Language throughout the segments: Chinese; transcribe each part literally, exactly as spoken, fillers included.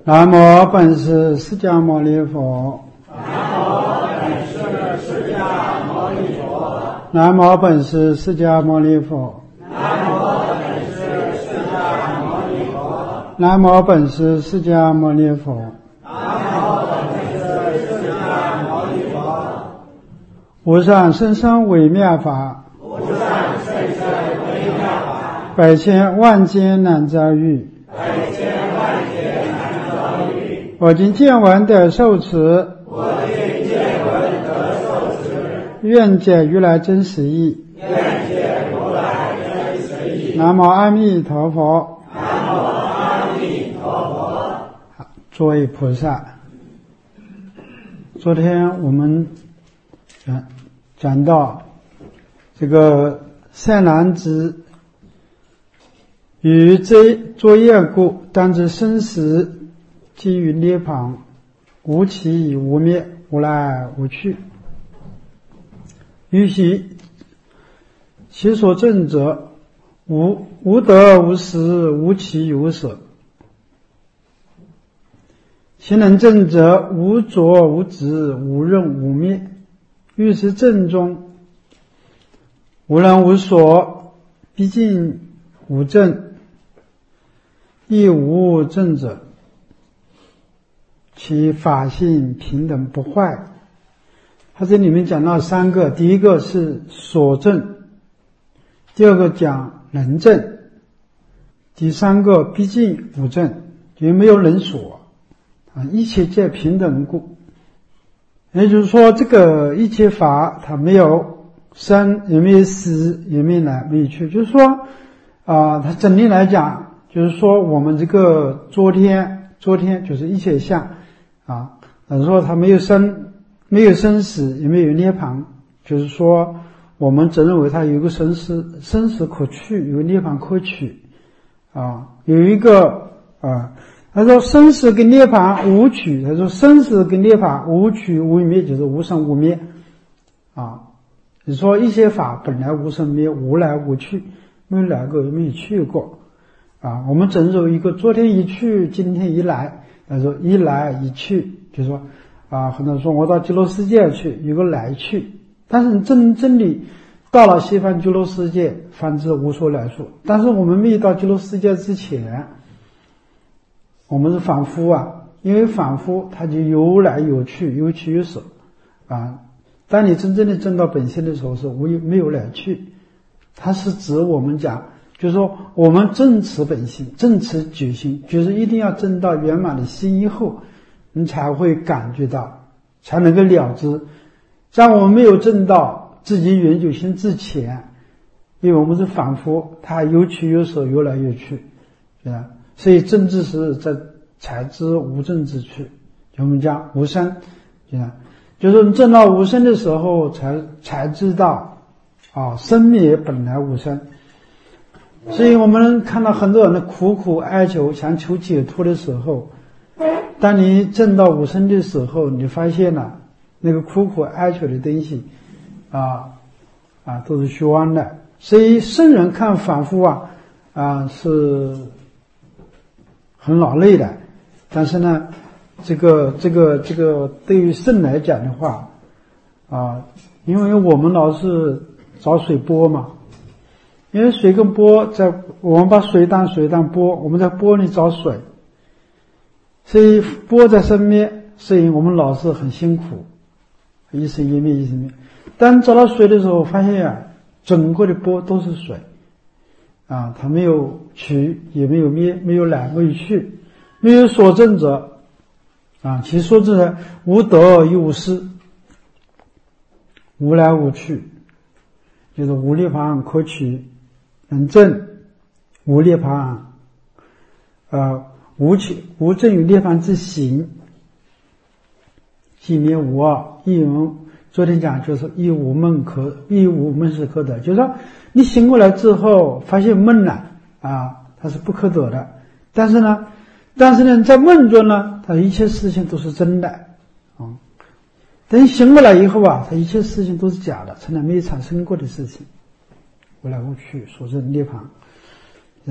南无本师释迦牟尼佛。南无本师释迦牟尼佛。南无本师释迦牟尼佛。无上甚深微妙法，百千万劫难遭遇。我今见闻得受持，愿解如来真实义。南无阿弥陀佛。好，诸位菩萨，昨天我们讲讲到这个善男子于这作业故，当知生死即于涅槃，无起无灭，无来无去。于其其所证者，无无得无失，无起无舍。其能证者，无着无执，无任无灭。欲是正中，无人无所，毕竟无正，亦无正者。其法性平等不坏。他这里面讲到三个，第一个是所证，第二个讲能证，第三个毕竟无证，也没有人所啊，一切皆平等故。也就是说，这个一切法它没有生，也没有死，也没有来，没有去。就是说啊、呃，它整体来讲，就是说我们这个昨天，昨天就是一切相啊，他说它没有生，没有生死，也没有涅槃。就是说，我们只认为它有一个生死，生死可去，有涅槃可取啊，有一个啊。他说生死跟涅槃无取，他说生死跟涅槃无取无灭，就是无生无灭啊。你说一些法本来无生灭，无来无去，没有来过也没有去过啊。我们只有一个昨天一去，今天一来，他说一来一去，就是说啊，很多人说我到极乐世界去，有个来去，但是真真理到了西方极乐世界，方知无所来处。但是我们没有到极乐世界之前，我们是凡夫啊，因为凡夫他就有来有去，有去有舍啊。当你真正的证到本性的时候，是无没有来去。它是指我们讲，就是说我们证持本性，证持觉性，就是一定要证到圆满的心以后，你才会感觉到，才能够了知。在我们没有证到自己圆觉心之前，因为我们是凡夫，他有去有舍，有来有去，对吧？所以正知识在才知无正之趣，就我们讲无生，就是你证到无生的时候才才知道啊，生灭本来无生。所以我们看到很多人的苦苦哀求，想求解脱的时候，当你证到无生的时候，你发现了那个苦苦哀求的东西啊啊都是虚妄的。所以圣人看凡夫啊啊是很劳累的，但是呢，这个这个这个对于圣来讲的话，啊，因为我们老是找水波嘛，因为水跟波在，我们把水当水当波，我们在波里找水，所以波在生灭，所以我们老是很辛苦，一生一灭一生灭。当找到水的时候，发现啊，整个的波都是水。啊，它没有取，也没有灭，没有来，没有去，没有所证者，啊，其所证者无得亦无失，无来无去，就是无涅槃可取，能证，无涅槃，呃，无取无证于涅槃之行，即灭无二，亦无。昨天讲就是亦无梦可，亦无梦是可得，就是说你醒过来之后发现梦了啊，它是不可得的。但是呢，但是呢，在梦中呢，它一切事情都是真的啊。等你醒过来以后啊，它一切事情都是假的，从来没有产生过的事情，无来无去，所证涅槃。啊，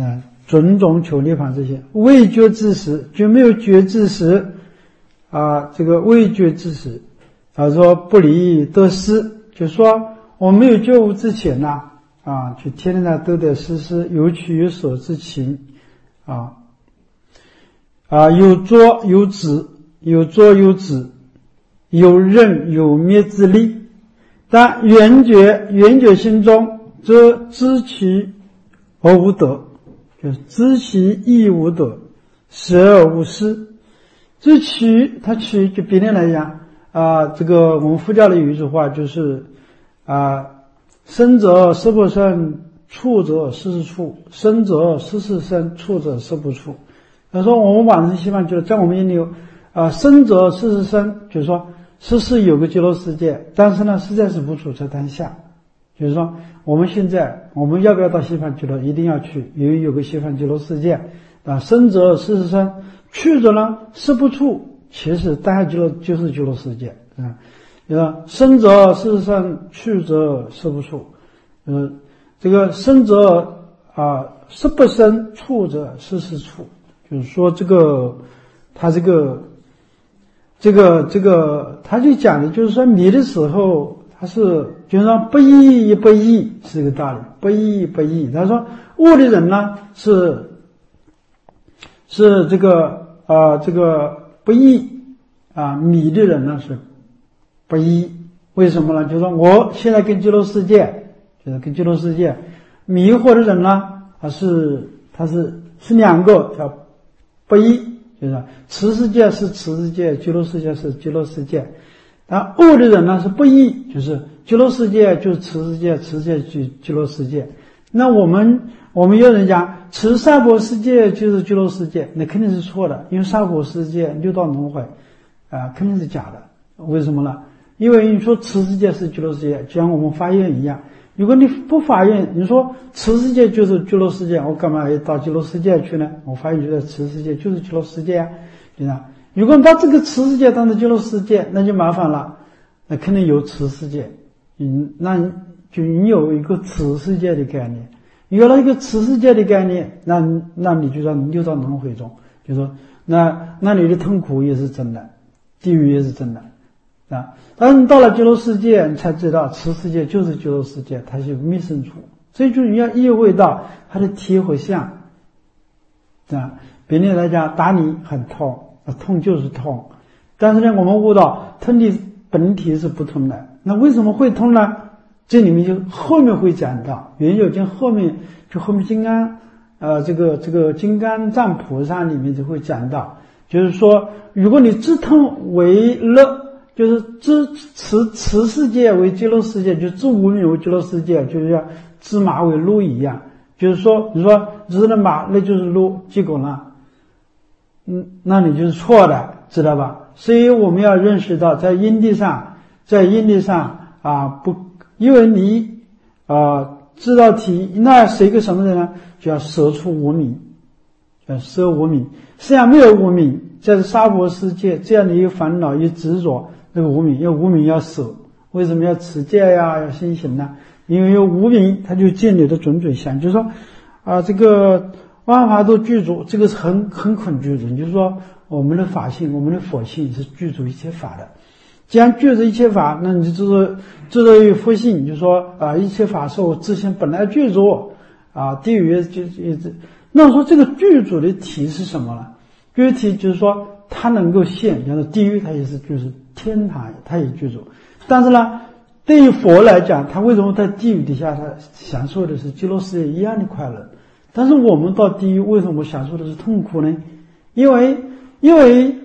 种种求涅槃之心。未觉之时，就没有觉之时啊，这个未觉之时，他说不离得失，就说我没有觉悟之前呢、啊，啊，就天天的得得失失，有取有舍之情啊，啊，有作有止，有作有止，有任有灭之力。但圆觉圆觉心中，则知其而无得，就是知其亦无得，实而无失。这取，它取就别人来讲啊，这个我们佛教的有一句话就是啊，生者识不生，处者识是处，生者识是生，处者识不处。他说我们往生西方极乐，在我们眼里啊，生者识是生，就是说是是有个极乐世界，但是呢实在是不处在当下。就是说我们现在我们要不要到西方极乐，一定要去，因为有个西方极乐世界啊。生者识是生，去者呢识不处，其实当下极乐就是极乐世界啊。呃，生者识是生，去者识不处。呃，这个生者啊识不生，处者识是处。就是说这个他这个这个这个他就讲的就是说迷的时候，他是就是说不依亦不依是个道理，不依亦不依。他说悟的人呢是是这个啊、呃、这个不依啊，迷的人呢是不依。为什么呢？就是说我现在跟极乐世界，就是跟极乐世界迷惑的人呢，他是他是是两个叫不依，就是此世界是此世界，极乐世界是极乐世界。但悟的人呢是不依，就是极乐世界就是此世界，此世界就是极乐世界。那我们我们有人讲此娑婆世界就是极乐世界，那肯定是错的，因为娑婆世界六道轮回啊，肯定是假的。为什么呢？因为你说此世界是极乐世界，就像我们发愿一样，如果你不发愿，你说此世界就是极乐世界，我干嘛要到极乐世界去呢？我发愿觉得此世界就是极乐世界啊，对吧？如果把这个此世界当成极乐世界，那就麻烦了，那肯定有此世界，嗯，那就你有一个此世界的概念，有了一个此世界的概念，那那你就在六道轮回中，就说那那你的痛苦也是真的，地狱也是真的啊。但是你到了极乐世界，你才知道此世界就是极乐世界，它是密生处，所以就你要意会到它的体和相啊。别人来讲打你很痛，痛就是痛，但是呢我们悟到痛的本体是不痛的。那为什么会痛呢？这里面就后面会讲到，圆觉经后面就后面金刚呃这个这个金刚藏菩萨里面就会讲到，就是说如果你知痛为乐，就是知此此世界为极乐世界，就知无明为极乐世界，就是像知马为鹿一样，就是说你说知了马那就是鹿，结果呢嗯，那你就是错的，知道吧？所以我们要认识到在因地上在因地上啊不，因为你啊知道体，那是一个什么人呢？就要舍出无明，叫舍无明。实际上没有无明，在娑婆世界这样的一个烦恼一执着，那个无明，因为无明要舍。为什么要持戒呀，要心行呢？因为有无明，它就建立的种种相，就是说啊这个万法都具足，这个是很很恐惧的。就是说我们的法性，我们的佛性是具足一切法的。既然具足一切法，那你就知道知道有佛性，就是说啊一切法是我自性本来具足啊。地狱就一直，那说这个具足的体是什么呢？具足体就是说它能够现，比方说地狱它也是具足，天堂它也具足。但是呢对于佛来讲，他为什么在地狱底下他享受的是极乐世界一样的快乐？但是我们到地狱为什么享受的是痛苦呢？因为因为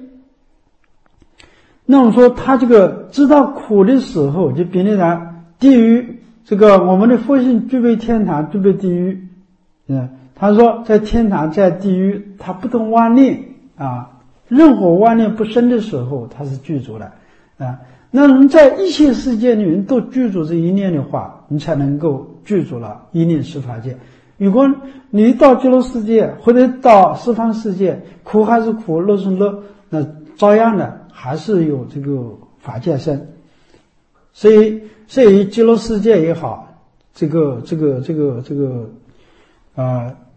那我说他这个知道苦的时候，就比如讲地狱，这个我们的佛性具备天堂，具备地狱。嗯，他说在天堂在地狱他不动妄念啊，任何妄念不生的时候他是具足的啊。那人在一切世界里面都具足这一念的话，你才能够具足了一念十法界。如果你到极乐世界或者到十方世界，苦还是苦，乐是乐，那照样的还是有这个法界生。所以所以极乐世界也好，这个这个这个这个呃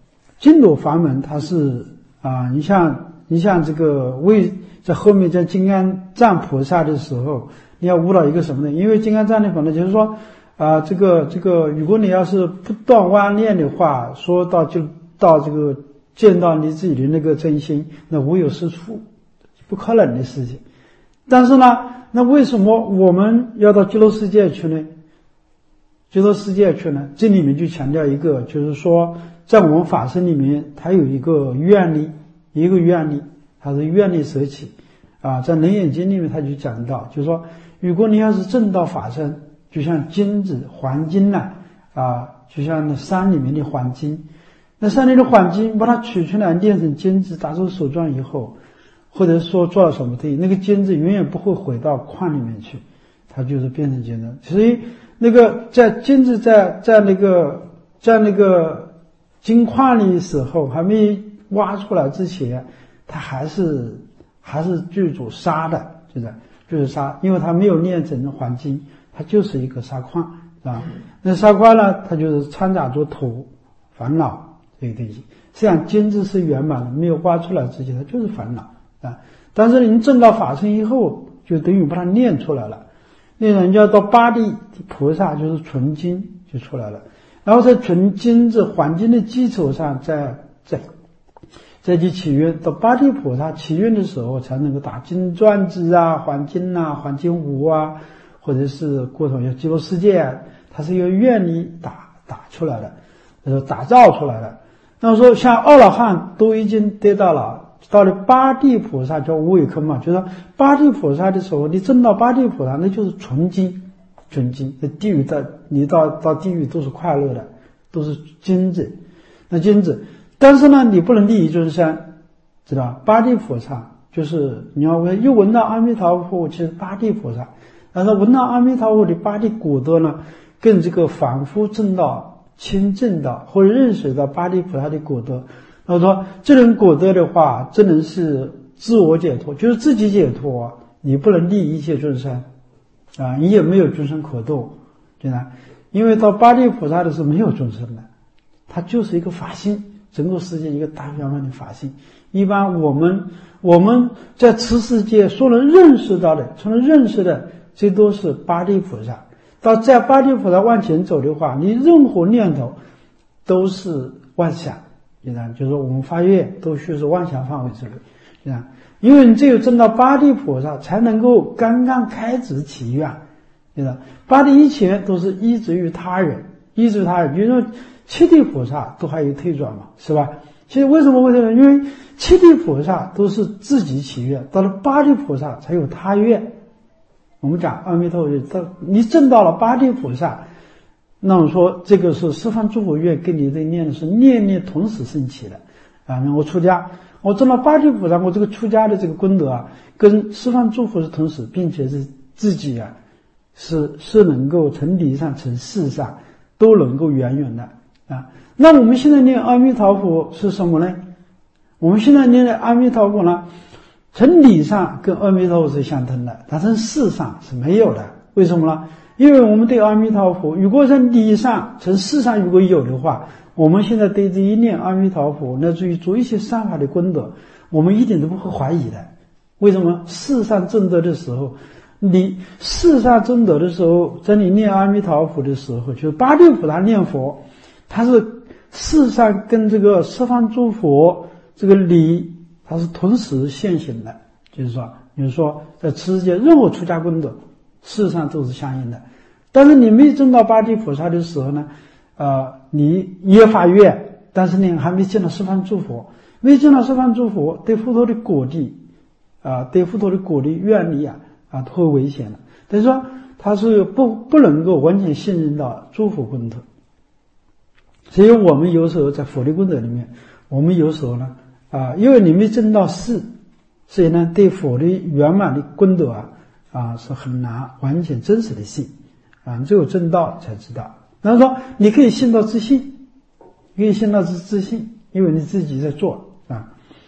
净土法门它是啊，你像你像这个为在后面在金刚藏菩萨的时候，你要悟到一个什么呢？因为金刚藏的法呢，就是说啊，这个这个，如果你要是不断妄念的话，说到就到这个见到你自己的那个真心，那无有是处，不可能的事情。但是呢，那为什么我们要到极乐世界去呢？极乐世界去呢？这里面就强调一个，就是说，在我们法身里面，它有一个愿力，一个愿力，它是愿力舍起啊。在《楞严经》里面，它就讲到，就是说，如果你要是证到法身，就像金子、黄金呐、啊，啊，就像那山里面的黄金，那山里的黄金，把它取出来炼成金子，打成手状以后，或者说做了什么东西，那个金子永远不会回到矿里面去，它就是变成金子。所以那个在金子在在那个在那个金矿里的时候，还没挖出来之前，它还是还是具足沙的，就是就是沙，因为它没有炼成黄金。它就是一个砂矿，啊，那砂矿呢，它就是掺杂着土、烦恼这个东西。实际上，金子是圆满的，没有挖出来之前，它就是烦恼啊。但是您证到法身以后，就等于把它炼出来了。那人家到八地菩萨就是纯金就出来了，然后在纯金子、黄金的基础上，再再再去起运。到八地菩萨起运的时候，才能够打金钻子啊、黄金啊、黄金五啊。或者是过头要极乐世界，它是由愿力打打出来的，就是打造出来的。那么说，像阿罗汉都已经得到了，到了八地菩萨叫无为空嘛，就是八地菩萨的时候，你证到八地菩萨，那就是纯金，纯金。在地狱的，你到到地狱都是快乐的，都是金子，那金子。但是呢，你不能利益众生，知道吧？八地菩萨就是你要闻又闻到阿弥陀佛，其实八地菩萨。然后闻到阿弥陀佛的八地果德呢，跟这个反复证到、亲证到或者认识到八地菩萨的果德。然后说这种果德的话，这能是自我解脱，就是自己解脱，你不能利一切众生啊，你也没有众生可度，对吧？因为到八地菩萨的时候没有众生的，它就是一个法性，整个世界一个大圆满的法性。一般我们我们在此世界所能认识到的，所能认识的。这都是八地菩萨。到在八地菩萨往前走的话，你任何念头都是妄想，就是说我们发愿都需是妄想范围之内，因为你只有证到八地菩萨，才能够刚刚开始起愿。八地以前都是依止于他人，依止于他人，就是说七地菩萨都还有退转嘛，是吧？其实为什么会这样？因为七地菩萨都是自己起愿，到了八地菩萨才有他愿。我们讲阿弥陀佛，你证到了八地菩萨，那我说这个是十方诸佛愿跟你的念的是念念同时升起的啊。那我出家，我证到八地菩萨，我这个出家的这个功德啊，跟十方诸佛是同时，并且是自己啊，是是能够从理上从事上都能够圆圆的啊。那我们现在念阿弥陀佛是什么呢？我们现在念的阿弥陀佛呢？从理上跟阿弥陀佛是相通的，但从事上是没有的。为什么呢？因为我们对阿弥陀佛，如果在理上、从事上如果有的话，我们现在对这一念阿弥陀佛，乃至于做一些善法的功德，我们一点都不会怀疑的。为什么？事上证得的时候，你事上证得的时候，在你念阿弥陀佛的时候，就是八地菩萨念佛，它是事上跟这个十方诸佛这个理。它是同时现行的，就是说，比如说在此世界任何出家功德，事实上都是相应的。但是你没证到八地菩萨的时候呢，呃，你也发愿，但是你还没见到十方诸佛，没见到十方诸佛，对佛陀的果地啊、呃，对佛陀的果地愿力啊啊，都会危险的。等于说，他是不不能够完全信任到诸佛功德。所以我们有时候在佛的功德里面，我们有时候呢。啊，因为你没证到事，所以呢，对佛的圆满的功德啊，啊是很难完全真实的信啊，只有证到才知道。然后说，你可以信到自信，可以信到自自信，因为你自己在做啊。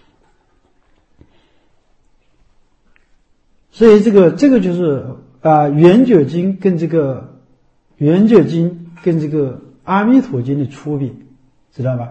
所以这个这个就是啊，圆觉经跟这个圆觉经跟这个阿弥陀经的区别，知道吧？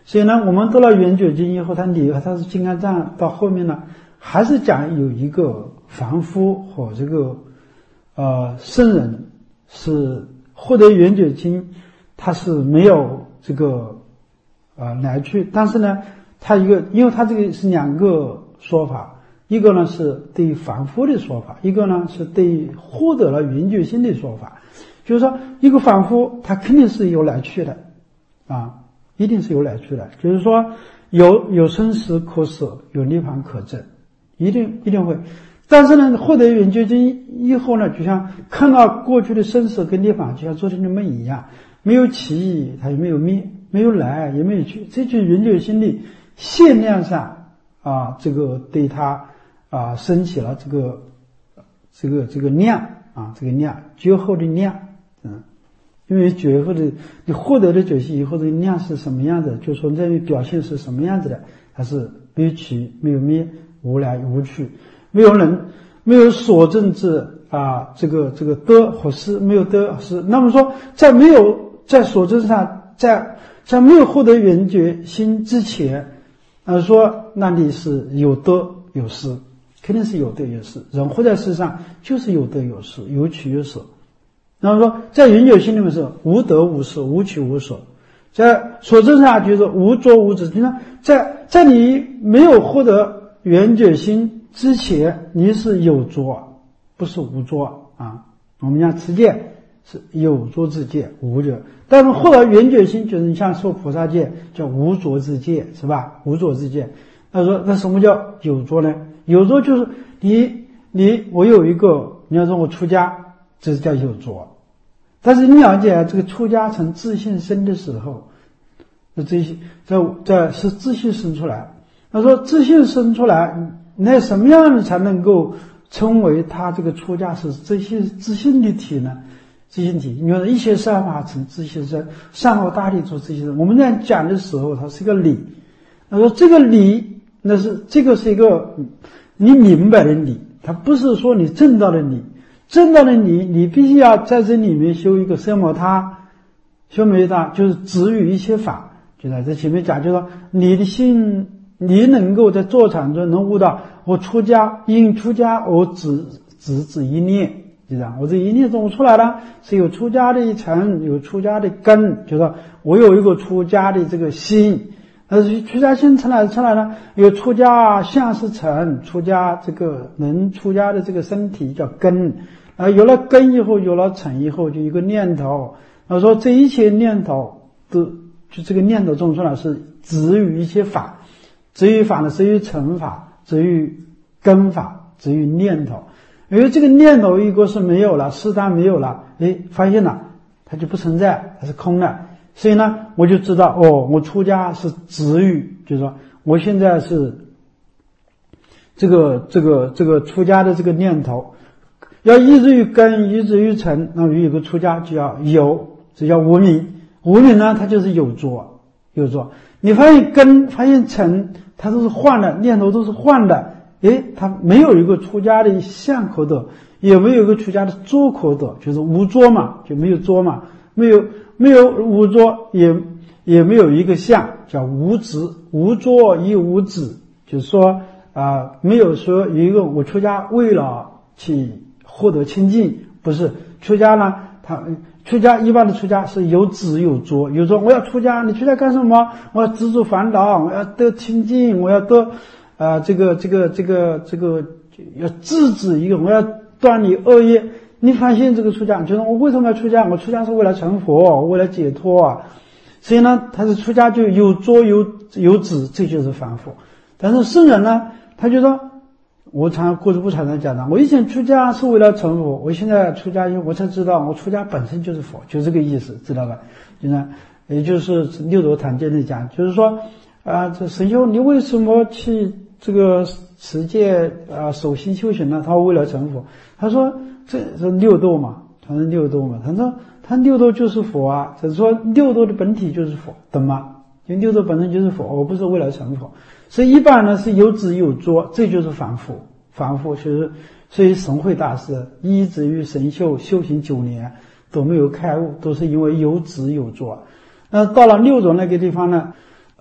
所以呢，我们读了圆觉经以后，它里它是金刚藏到后面呢，还是讲有一个凡夫和这个呃圣人是获得圆觉经，他是没有这个呃来去，但是呢，他一个因为他这个是两个说法，一个呢是对于凡夫的说法，一个呢是对于获得了圆觉心的说法。就是说，一个凡夫他肯定是有来去的，啊，一定是有来去的。就是说，有有生死可舍，有涅槃可证，一定一定会。但是呢，获得圆觉经以后呢，就像看到过去的生死跟涅槃，就像昨天的梦一样，没有起，它也没有灭，没有来，也没有去。这就是圆觉心理限量上啊，这个对它啊升起了这个这个这个量啊，这个量觉后的量。嗯，因为觉后的你获得的觉性以后的量是什么样子，就说这表现是什么样子的，它是没有起，没有灭，无来无去，没有人，没有所证之啊，这个这个得和失，没有得和失。那么说，在没有在所证上，在在没有获得圆觉心之前，呃，说那里是有得有失，肯定是有得有失。人活在世上就是有得有失，有取有舍。然后说，在圆觉心里面是无得无失，无取无舍，在所证上就是无着无止。你看，在在你没有获得圆觉心之前，你是有着，不是无着啊。我们讲持戒是有着之戒，无着。但是获得圆觉心，就是你像受菩萨戒叫无着之戒，是吧？无着之戒。他说，那什么叫有着呢？有着就是你你我有一个，你要说我出家，这是叫有着。但是你了解这个出家成自信生的时候，这些在在是自信生出来。他说自信生出来，那什么样的才能够称为他这个出家是自信自信的体呢？自信体，你说一切善法成自信生，善恶大利出自信生。我们这样讲的时候，它是一个理。他说这个理，那是这个是一个你明白的理，它不是说你证到的理。证到了你，你必须要在这里面修一个奢摩他，修摩他就是止于一切法。就在这前面讲，就是说你的心，你能够在坐禅中能悟到，我出家，因出家我只只只一念，就这样，我这一念中出来了，是有出家的一层，有出家的根，就是说我有一个出家的这个心。呃，出家心出来出来呢，有出家相是尘，出家这个能出家的这个身体叫根，啊，有了根以后，有了尘以后，就一个念头。他说这一切念头都就这个念头中出来是止于一切法，止于法呢，止于尘法，止于根法，止于念头。因为这个念头一个是没有了，是它没有了，诶，发现了，它就不存在，它是空的。所以呢，我就知道哦，我出家是止于，就是说我现在是这个这个这个出家的这个念头，要依止于根，依止于尘。那么有个出家就要有，这叫无明。无明呢，它就是有着，有着。你发现根，发现尘，它都是幻的，念头都是幻的。诶，它没有一个出家的相可得，也没有一个出家的着可得，就是无着嘛，就没有着嘛，没有。没有无着，也也没有一个相，叫无执，无着亦无执，就是说啊、呃，没有说有一个我出家为了去获得清净，不是出家呢，他出家一般的出家是有执有着，有着我要出家，你出家干什么？我要知足烦恼，我要得清净，我要得啊、呃、这个这个这个这个要制止一个，我要断你恶业。你发现这个出家，就是我为什么要出家？我出家是为了成佛，为了解脱啊。所以呢，他是出家就有着有有止，这就是凡夫。但是圣人呢，他就说，我常过去不常常讲的，我以前出家是为了成佛，我现在出家以后我才知道，我出家本身就是佛，就这个意思，知道吧？就呢，也就是六祖坛经里讲，就是说啊，这神秀，你为什么去这个持戒啊守心修行呢？他为了成佛。他说。这是六度嘛，他是六度嘛，他说他六度就是佛啊，就是说六度的本体就是佛，懂吗？因为六度本身就是佛，我不是为了成佛，所以一般呢是有止有着，这就是凡夫，凡夫就是所以神会大师依止于神秀修行九年都没有开悟，都是因为有止有着。那到了六种那个地方呢，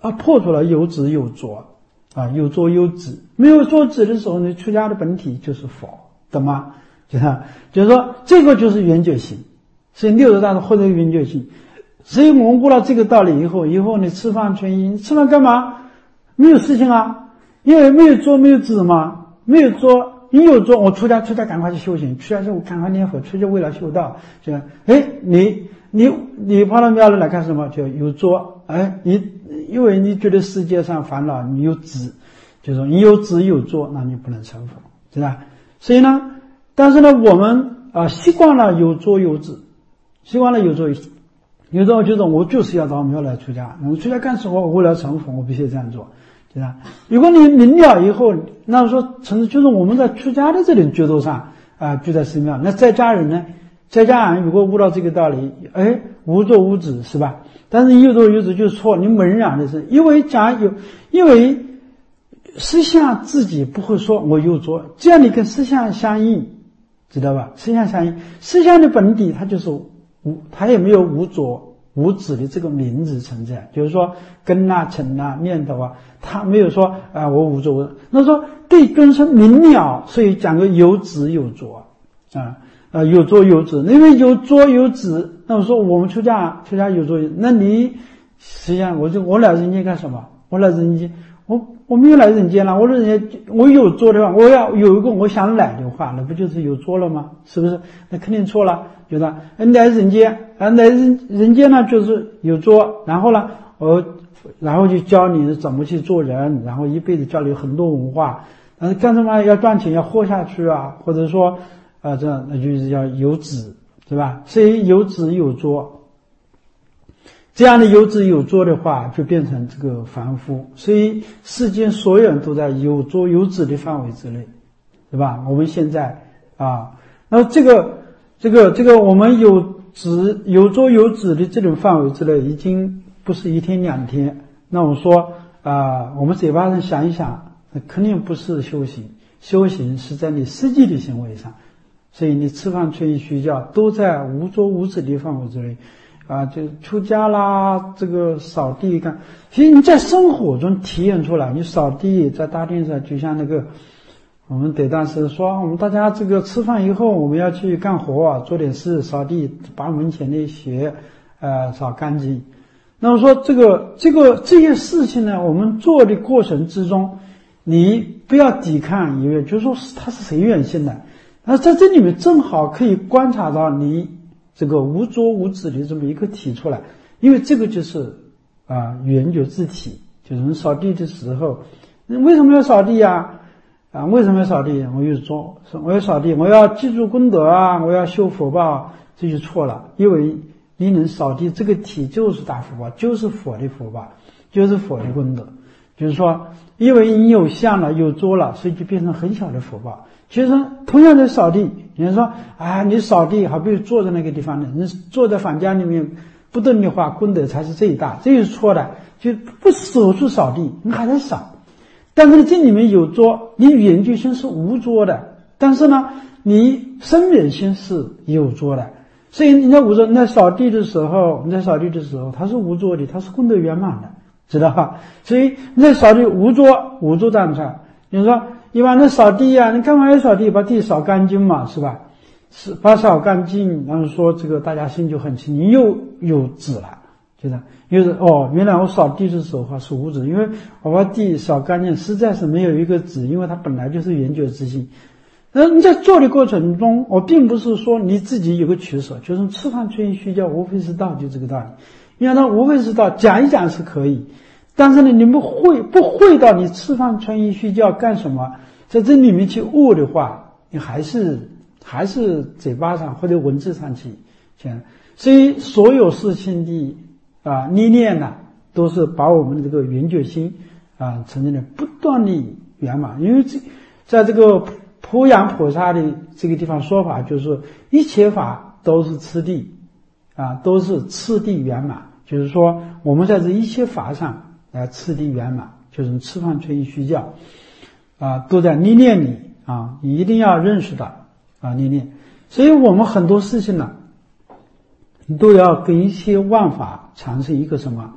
啊破除了有止有着啊，有着有止。没有着止的时候，你出家的本体就是佛，懂吗？就是就是说这个就是圆觉性，所以六祖大师获得圆觉性。所以我们悟到这个道理以后，以后你吃饭存心，吃饭干嘛？没有事情啊，因为没有着没有止嘛，没有着。你有着，我出家出家赶快去修行，出家之后赶快念佛，出家为了修道，就哎你你你跑到庙里来干什么？就有着，哎你因为你觉得世界上烦恼，你有止，就是说你有止有着，那你不能成佛，是吧？所以呢，但是呢，我们啊、呃、习惯了有着有止，习惯了有着有着就是我就是要到庙来出家，我出家干什么？我为了成佛，我必须这样做。对吧？如果你明了以后，那说成就是我们在出家的这种觉度上啊，就在寺庙。那在家人呢？在家人如果悟到这个道理，哎，无着无止是吧？但是有着有止就是错，你猛然的是，因为讲有，因为实相自己不会说我有着，这样你跟实相相应，知道吧？实相相应，实相的本体它就是无，它也没有无着。无止的这个名字存在，就是说根啊、尘啊、念头啊，他没有说啊、呃、我无着无，那说对根是明了，所以讲个有止有着啊，呃有着有止，因为有着有止，那我说我们出家出家有着有，那你实际上我就我来人间干什么？我来人间，我我没有来人间了，我来人间我有着的话，我要有一个我想来的话，那不就是有着了吗？是不是？那肯定错了。就是来人间，啊，来人人间呢，就是有着，然后呢，我然后就教你怎么去做人，然后一辈子教你很多文化，但是干什么要赚钱，要活下去啊，或者说啊，这样那就是要有止，是吧？所以有止有着，这样的有止有着的话，就变成这个凡夫。所以世间所有人都在有着有止的范围之内，对吧？我们现在啊，那这个。这个这个我们有止有着有止的这种范围之内，已经不是一天两天。那我说啊、呃，我们嘴巴上想一想，肯定不是修行，修行是在你实际的行为上。所以你吃饭、穿衣、睡觉都在无着无止的范围之内啊，就出家啦，这个扫地干，其实你在生活中体验出来，你扫地在大殿上，就像那个。我们得当时说，我们大家这个吃饭以后，我们要去干活，做点事，扫地，把门前的血，呃，扫干净。那么说，这个这个这些事情呢，我们做的过程之中，你不要抵抗，因为就是说它是谁愿心的。那在这里面正好可以观察到你这个无着无止的这么一个体出来，因为这个就是啊圆觉自体，就是我们扫地的时候，为什么要扫地呀？啊，为什么要扫地？我有做，我要扫地，我要记住功德啊，我要修福报，这就错了。因为你能扫地，这个体就是大福报，就是佛的福报，就是佛的功德。就是说，因为你有相了，有着了，所以就变成很小的福报。其实同样的扫地，有人说啊，你扫地好比坐在那个地方呢，你坐在房间里面不动的话，功德才是最大，这是错的。就不手去扫地，你还在扫。但是这里面有着，你圆觉心是无着的，但是呢，你生灭心是有着的。所以你在无着，你在扫地的时候，你在扫地的时候，它是无着的，它是功德圆满的，知道吧？所以你在扫地无着，无着当下，你说一般的扫地啊，你干嘛要扫地？把地扫干净嘛，是吧？是把扫干净，然后说这个大家心就很清，你又有止了。就是就是哦，原来我扫地的时候话是无止，因为我把地扫干净，实在是没有一个止，因为它本来就是圆觉之心。那你在做的过程中，我并不是说你自己有个取舍，就是吃饭、穿衣、睡觉，无非是道，就这个道理。因为它无非是道，讲一讲是可以，但是呢，你不会不会到你吃饭、穿衣、睡觉干什么，在这里面去悟的话，你还是还是嘴巴上或者文字上去讲。所以所有事情的。啊，历练呢，都是把我们的这个圆觉心啊，呈现的不断的圆满。因为这在这个普扬菩萨的这个地方说法，就是一切法都是次第啊，都是次第圆满。就是说，我们在这一切法上来次第圆满，就是吃饭、穿衣、睡觉啊，都在历练里啊，你一定要认识到啊，历练。所以我们很多事情呢。都要跟一切万法产生一个什么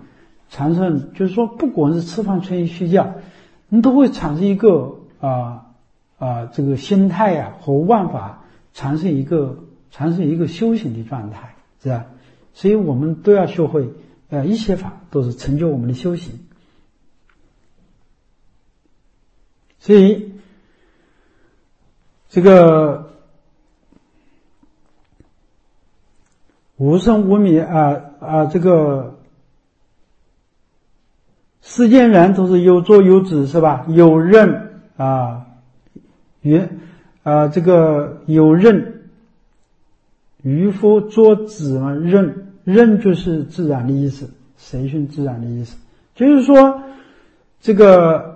产生，就是说不管是吃饭、穿衣、睡觉，你都会产生一个啊啊、呃呃、这个心态呀、啊、和万法产生一个产生一个修行的状态，是吧？所以我们都要学会，呃，一切法都是成就我们的修行。所以这个无生无灭啊啊，这个世间人都是有作有止，是吧？有任啊，原啊这个有任，渔夫作止嘛，任任就是自然的意思，随顺自然的意思，就是说这个。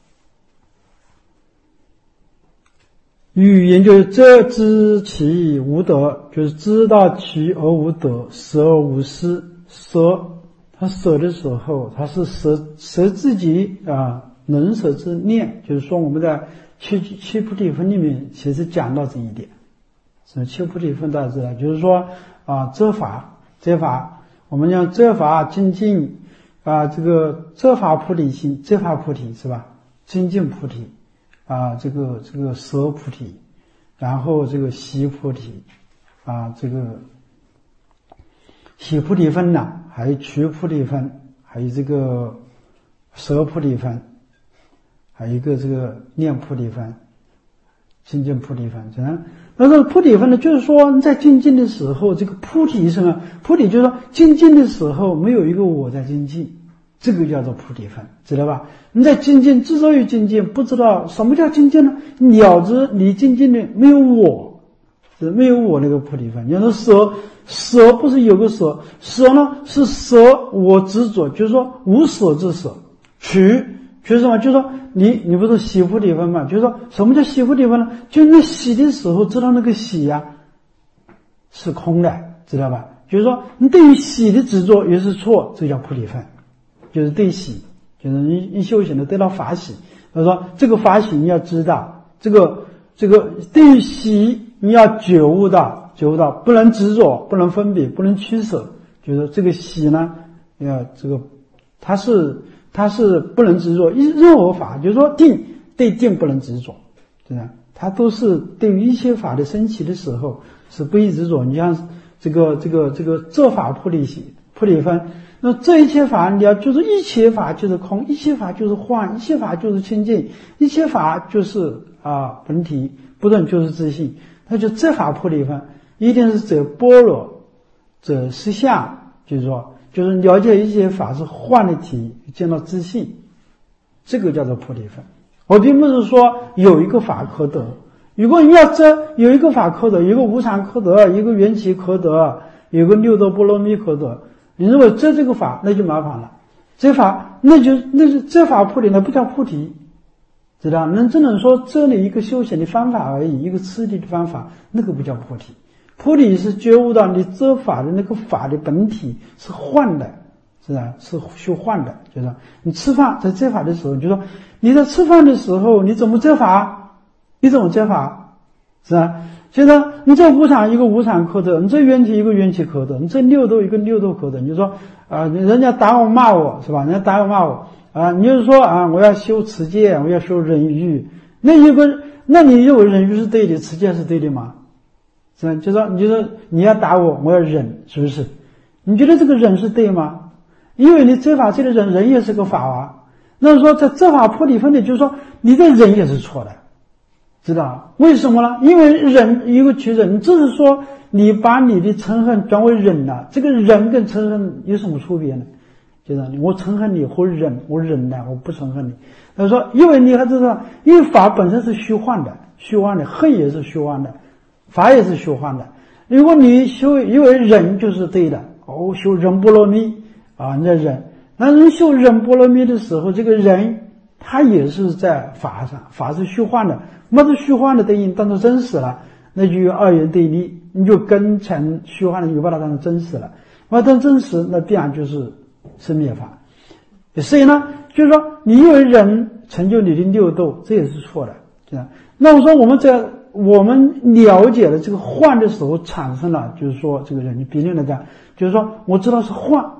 语言就是遮知其无德，就是知道其而无德，舍而无失。舍，他舍的时候，他是舍舍自己啊，能舍之念，就是说我们在七七菩提分里面其实讲到这一点。是七菩提分大家知道，就是说啊，遮法遮法，我们讲遮法精进啊，这个遮法菩提心，遮法菩提是吧？精进菩提。啊，这个这个舍菩提，然后这个习菩提，啊，这个习菩提分呢，还有取菩提分，还有这个舍菩提分，还有一个这个念菩提分，精进菩提分，这样。那这个菩提分呢，就是说你在精进的时候，这个菩提是什么？菩提就是说精进的时候没有一个我在精进。这个叫做菩提分，知道吧？你在精进，之所以精进，不知道什么叫精进呢？了知你精进的没有我，是没有我那个菩提分。你说舍，舍不是有个舍，舍呢是舍我执着，就是说无舍之舍。取，取什么？就是说你你不是喜菩提分吗？就是说什么叫喜菩提分呢？就是你喜的时候知道那个喜呀、啊、是空的，知道吧？就是说你对于喜的执着也是错，这叫菩提分。就是对喜，就是你一修行的得到法喜。他说这个法喜你要知道，这个这个对喜你要觉悟到，觉悟到不能执着，不能分别，不能取舍。就是这个喜呢，要这个它是它是不能执着，任何法就是说定对定不能执着，对吧？它都是对于一切法的升起的时候是不宜执着。你像这个这个这个这法菩提喜菩提分。那这一切法，你要就是一切法就是空，一切法就是幻，一切法就是清净，一切法就是啊本体，不断就是自信。那就这法菩提分，一定是则般若，则实相，就是说，就是了解一切法是幻的体，见到自信，这个叫做菩提分。我并不是说有一个法可得，如果你要这有一个法可得，有一个无常可得，一个缘起可得，有个六度波罗蜜可得。你认为这这个法，那就麻烦了。这法，那就那是这法菩提，那不叫菩提，知道？那只能说这里一个修行的方法而已，一个次第的方法，那个不叫菩提。菩提是觉悟到你这法的那个法的本体是幻的，是吧？是修幻的，就是你吃饭在这法的时候，你就说你在吃饭的时候，你怎么这法？你怎么这法？是吧？现在你这无常一个无常可得，你这缘起一个缘起可得，你这六度一个六度可得。你就说啊、呃，人家打我骂我是吧？人家打我骂我啊、呃，你就是说啊，我要修持戒，我要修忍欲。那一个，那你认为忍欲是对的，持戒是对的吗？是吧？就说你就说你要打我，我要忍，是不是？你觉得这个忍是对吗？因为你这法这个忍，忍也是个法啊。那说在这法菩提分里，就是说你的忍也是错的。知道为什么呢？因为忍一个取忍，只是说你把你的嗔恨转为忍了，这个忍跟嗔恨有什么区别呢？就是我嗔恨你或忍，我忍了，我不嗔恨你。他说，因为你还知道，因为法本身是虚幻的，虚幻的恨也是虚幻的，法也是虚幻的。如果你修，因为忍就是对的，哦，修忍波罗蜜啊，你在忍，那人修忍波罗蜜的时候，这个忍它也是在法上，法是虚幻的。没得虚幻的对应当成真实了，那就有二元对立，你就跟成虚幻的，你就把它当成真实了。把它当真实，那必然就是是灭法。所以呢，就是说你以为人成就你的六度，这也是错的，对吧？那我说我们在我们了解了这个幻的时候，产生了就是说这个人，你比例来讲，就是说我知道是幻，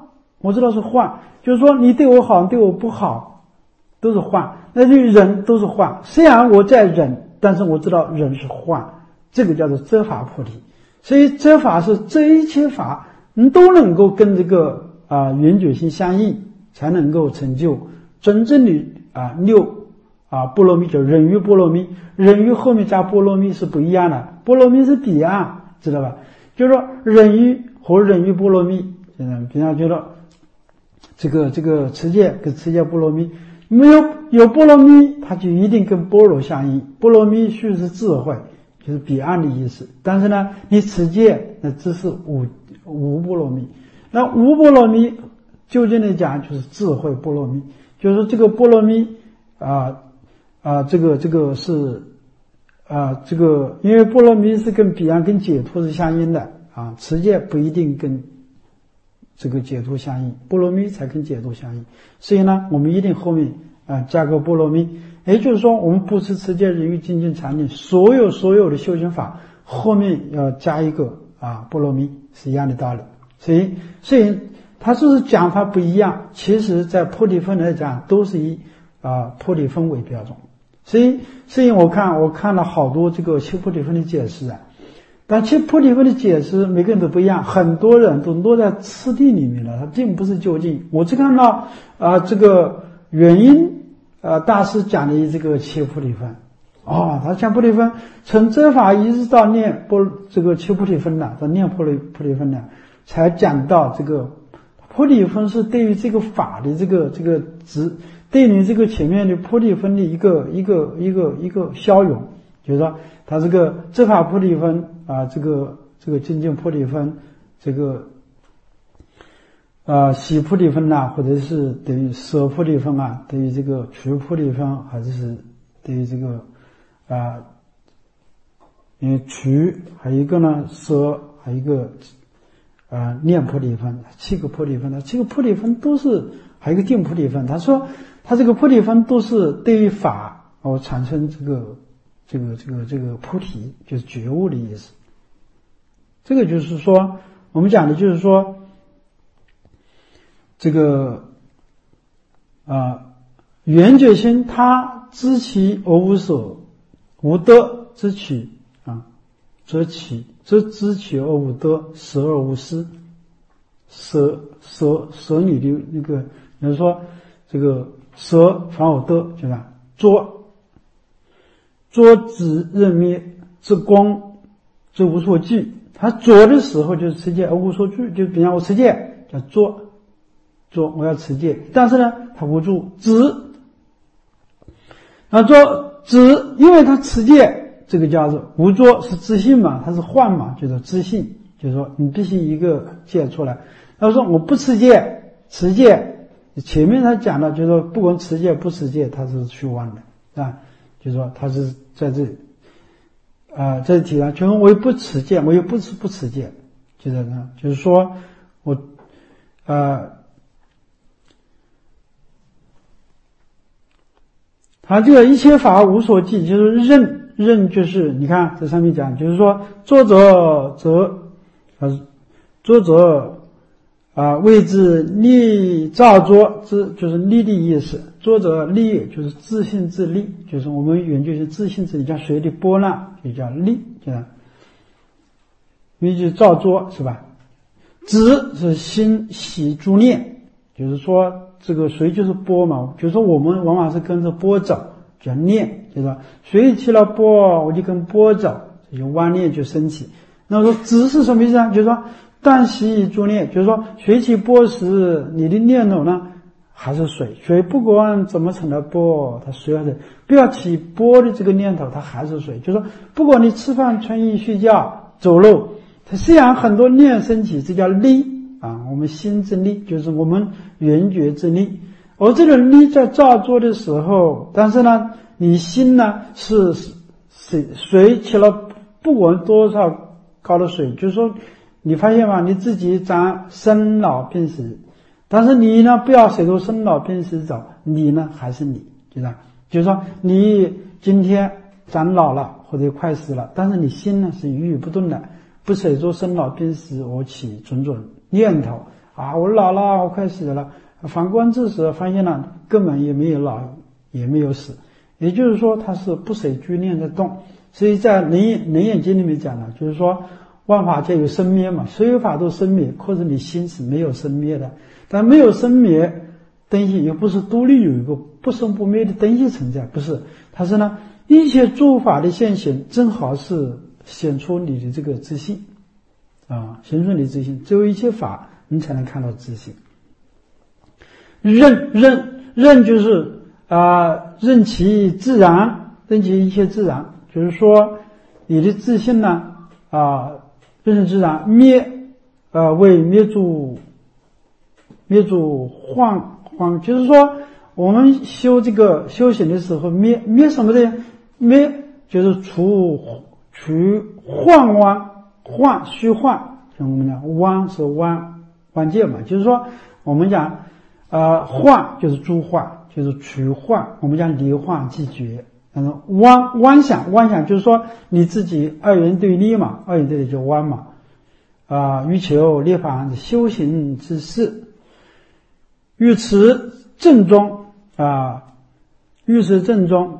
我知道是幻，就是说你对我好，对我不好，都是幻。那就忍都是幻，虽然我在忍，但是我知道忍是幻，这个叫做遮法菩提。所以遮法是这一切法，你都能够跟这个啊圆觉心相应，才能够成就真正的啊六啊波罗蜜，叫忍于波罗蜜。忍于后面加波罗蜜是不一样的，波罗蜜是彼岸，知道吧？就是说忍于和忍于波罗蜜，嗯，平常觉得这个这个持戒跟持戒波罗蜜，没有有波罗蜜，它就一定跟般若相应。波罗蜜须是智慧，就是彼岸的意思。但是呢，你持戒，那只是无无波罗蜜。那无波罗蜜，究竟的讲就是智慧波罗蜜，就是这个波罗蜜啊啊，这个这个是啊这个，因为波罗蜜是跟彼岸跟解脱是相应的啊，持戒不一定跟这个解脱相应，波罗蜜才跟解脱相应。所以呢，我们一定后面啊加个波罗蜜，也就是说，我们不持持戒、忍于精进、禅定，所有所有的修行法后面要加一个啊波罗蜜，是一样的道理。所以，所以它就是讲法不一样，其实在菩提分来讲，都是以啊菩提分为标准。所以，所以我看我看了好多这个七菩提分的解释啊。但七菩提分的解释每个人都不一样，很多人都落在次第里面了，它并不是究竟。我只看到啊、呃、这个原因呃大师讲的这个七菩提分，哦，他讲菩提分从遮法一直到念波这个七菩提分呢，到念菩提菩提分呢，才讲到这个菩提分是对于这个法的这个这个值，对于这个前面的菩提分的一个一个一个一个消融，就是说他这个遮法菩提分啊，这个这个精进菩提分，这个啊喜菩提分呐、啊，或者是等于舍菩提分啊，对于这个取菩提分，还是对于这个啊，因为取还有一个呢舍，还有一个啊念菩提分，七个菩提分，七个菩提分都是还有一个定菩提分。他说他这个菩提分都是对于法哦产生这个。这个这个这个菩提就是觉悟的意思。这个就是说，我们讲的就是说，这个啊，圆觉心它知其而无所，无得知取啊，则取则知取而无得，舍而无失。舍舍舍你的那个，比如说这个舍反我得，对吧？作。作止任灭之光之无所惧，他作的时候就是持戒而无所惧，就比方我持戒叫作，作我要持戒，但是呢他无助止，啊作止，因为他持戒，这个叫做无作是自信嘛，他是幻嘛，就是自信，就是说你必须一个戒出来。他说我不持戒，持戒，前面他讲了，就是说不管持戒不持戒，他是虚妄的啊。就是说他是在这啊、呃，在这提上，就是我也不持戒，我也不持不持戒，就是呢，就是说我呃，他这个一切法无所记，就是任任，就是你看这上面讲，就是说作者则啊，作者啊谓之立造作之，就是立的意思。作者立就是自信自立，就是我们原就是自信自立，像水的波浪也叫立，这样。因为就是造作是吧？止是心喜诸念，就是说这个水就是波嘛，就是说我们往往是跟着波走，叫念，就是说水起了波，我就跟波走，这就妄念就升起。那么说止是什么意思啊？就是说但喜诸念，就是说水起波时，你的念头呢？还是水，水不管怎么成了波，它水还是不要起波的这个念头，它还是水。就是说，不管你吃饭、穿衣、睡觉、走路，它虽然很多念升起，这叫力啊，我们心之力，就是我们圆觉之力。而这个力在造作的时候，但是呢，你心呢是水水起了不管多少高的水，就是说，你发现吗？你自己长生老病死。但是你呢，不要随着生老病死走，你呢还是你，对吧？就是说，你今天长老了或者快死了，但是你心呢是郁郁不动的，不随着生老病死而起种种念头， 啊，我老了，我快死了。反观这时发现了根本也没有老，也没有死，也就是说它是不随居念在动。所以在楞严楞严经里面讲了，就是说万法皆有生灭嘛，所有法都生灭，或者你心是没有生灭的，但没有生灭东西又不是独立有一个不生不灭的东西存在，不是，它是呢一切诸法的现行正好是显出你的这个自信啊，显出你自信，只有一切法你才能看到自信。任任任就是啊，任其自然，任其一切自然，就是说你的自信呢啊，任其自然，灭啊为灭住灭住幻幻，就是说我们修这个修行的时候，灭灭什么的？灭就是除除幻妄，幻虚幻，像我们讲妄是妄妄界嘛，就是说我们讲呃幻就是诸幻，就是除幻，我们讲离幻即绝。嗯，妄妄想妄想就是说你自己二元对立嘛，二元对立就妄嘛，啊、呃，欲求涅槃修行之事，欲持正宗啊，欲持正宗。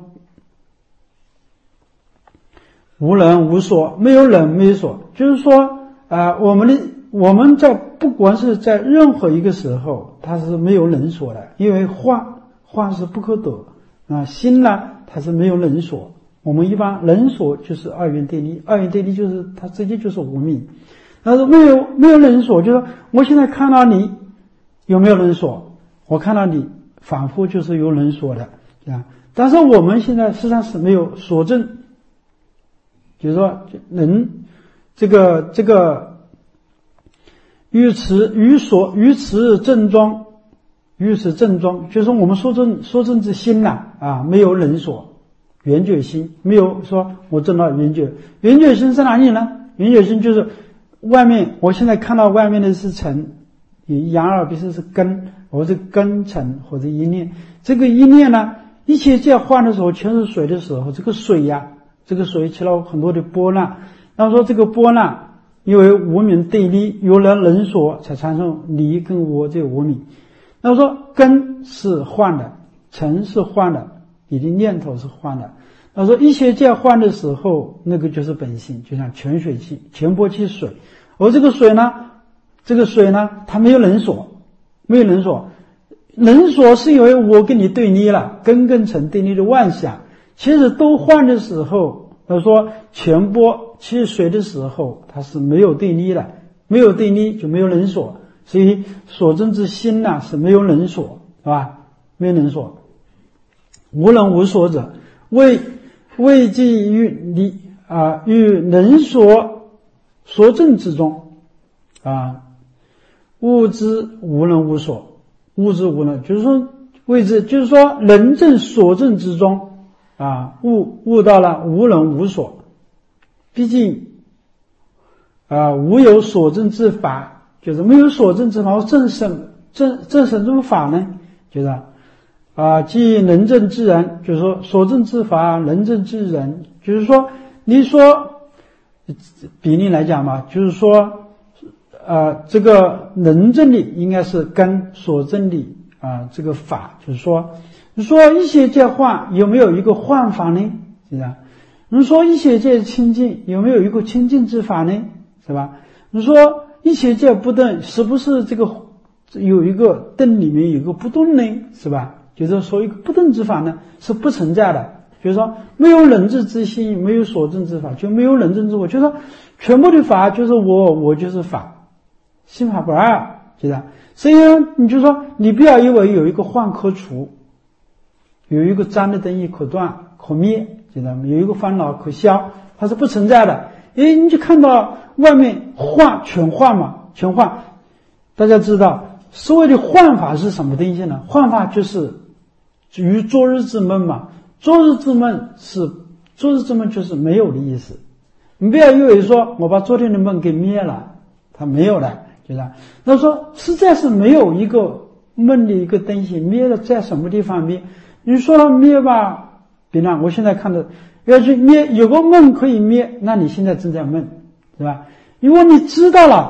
无人无所，没有人没有所，就是说啊、呃，我们的我们在不管是在任何一个时候，它是没有人所的，因为幻幻是不可得啊，心呢它是没有人所。我们一般人所就是二元对立，二元对立就是它直接就是无明。但是没有没有人所，就是我现在看到你有没有人所？我看到你仿佛就是有人所的啊，但是我们现在实际上是没有所证。就是说能这个这个于持于所于持正宗，于持正宗，就是我们说正说正之心呐 啊, 啊，没有人所圆觉心，没有说我证到圆觉，圆觉心是哪里呢？圆觉心就是外面，我现在看到外面的是尘，以眼耳鼻舌是根，或者根尘或者一念，这个一念呢，一切界幻的时候全是水的时候，这个水呀、啊。这个水起了很多的波浪，那么说这个波浪因为无明对立，有了人所才产生你跟我这个无明。那么说根是幻的，尘是幻的，你的念头是幻的。那么说一切界幻的时候，那个就是本性，就像泉水气、泉波气水。而这个水呢，这个水呢，它没有人所，没有人所。人所是因为我跟你对立了，根跟尘对立的妄想。其实都换的时候，他说泉波气水的时候，它是没有对立的，没有对立就没有人所，所以所证之心呢、啊、是没有人所，是吧？没有人所，无人无所者，为为即于离啊于人所所证之中啊，物之无人无所，物之无人，就是说谓之，就是说人证所证之中。啊，悟悟到了无人无所，毕竟啊无有所证之法，就是没有所证之法，证什证证什么法呢？就是啊，即能证之人，就是说所证之法，能证之人，就是说你说比例来讲嘛，就是说呃这个能证力应该是跟所证力啊这个法，就是说。你说一切界幻有没有一个幻法呢？是吧？你说一切界清净有没有一个清净之法呢？是吧？你说一切界不动，是不是这个有一个动里面有一个不动呢？是吧？就是说一个不动之法呢是不存在的。就是说没有人证之心，没有所证之法，就没有人证之我。就是说全部的法就是我，我就是法，心法不二，是吧？所以呢，你就说你不要以为有一个幻可除。有一个脏的东西可断可灭，知道吗？有一个烦恼可消，它是不存在的。诶，你就看到外面幻全幻嘛，全幻。大家知道所谓的幻法是什么东西呢？幻法就是于昨日之梦嘛。昨日之梦是昨日之梦就是没有的意思。你不要以为说我把昨天的梦给灭了，它没有的，知道？那说实在是没有一个梦的一个东西灭了，在什么地方灭？你说了灭吧，比方我现在看到要去灭，有个梦可以灭，那你现在正在梦，是吧？如果你知道了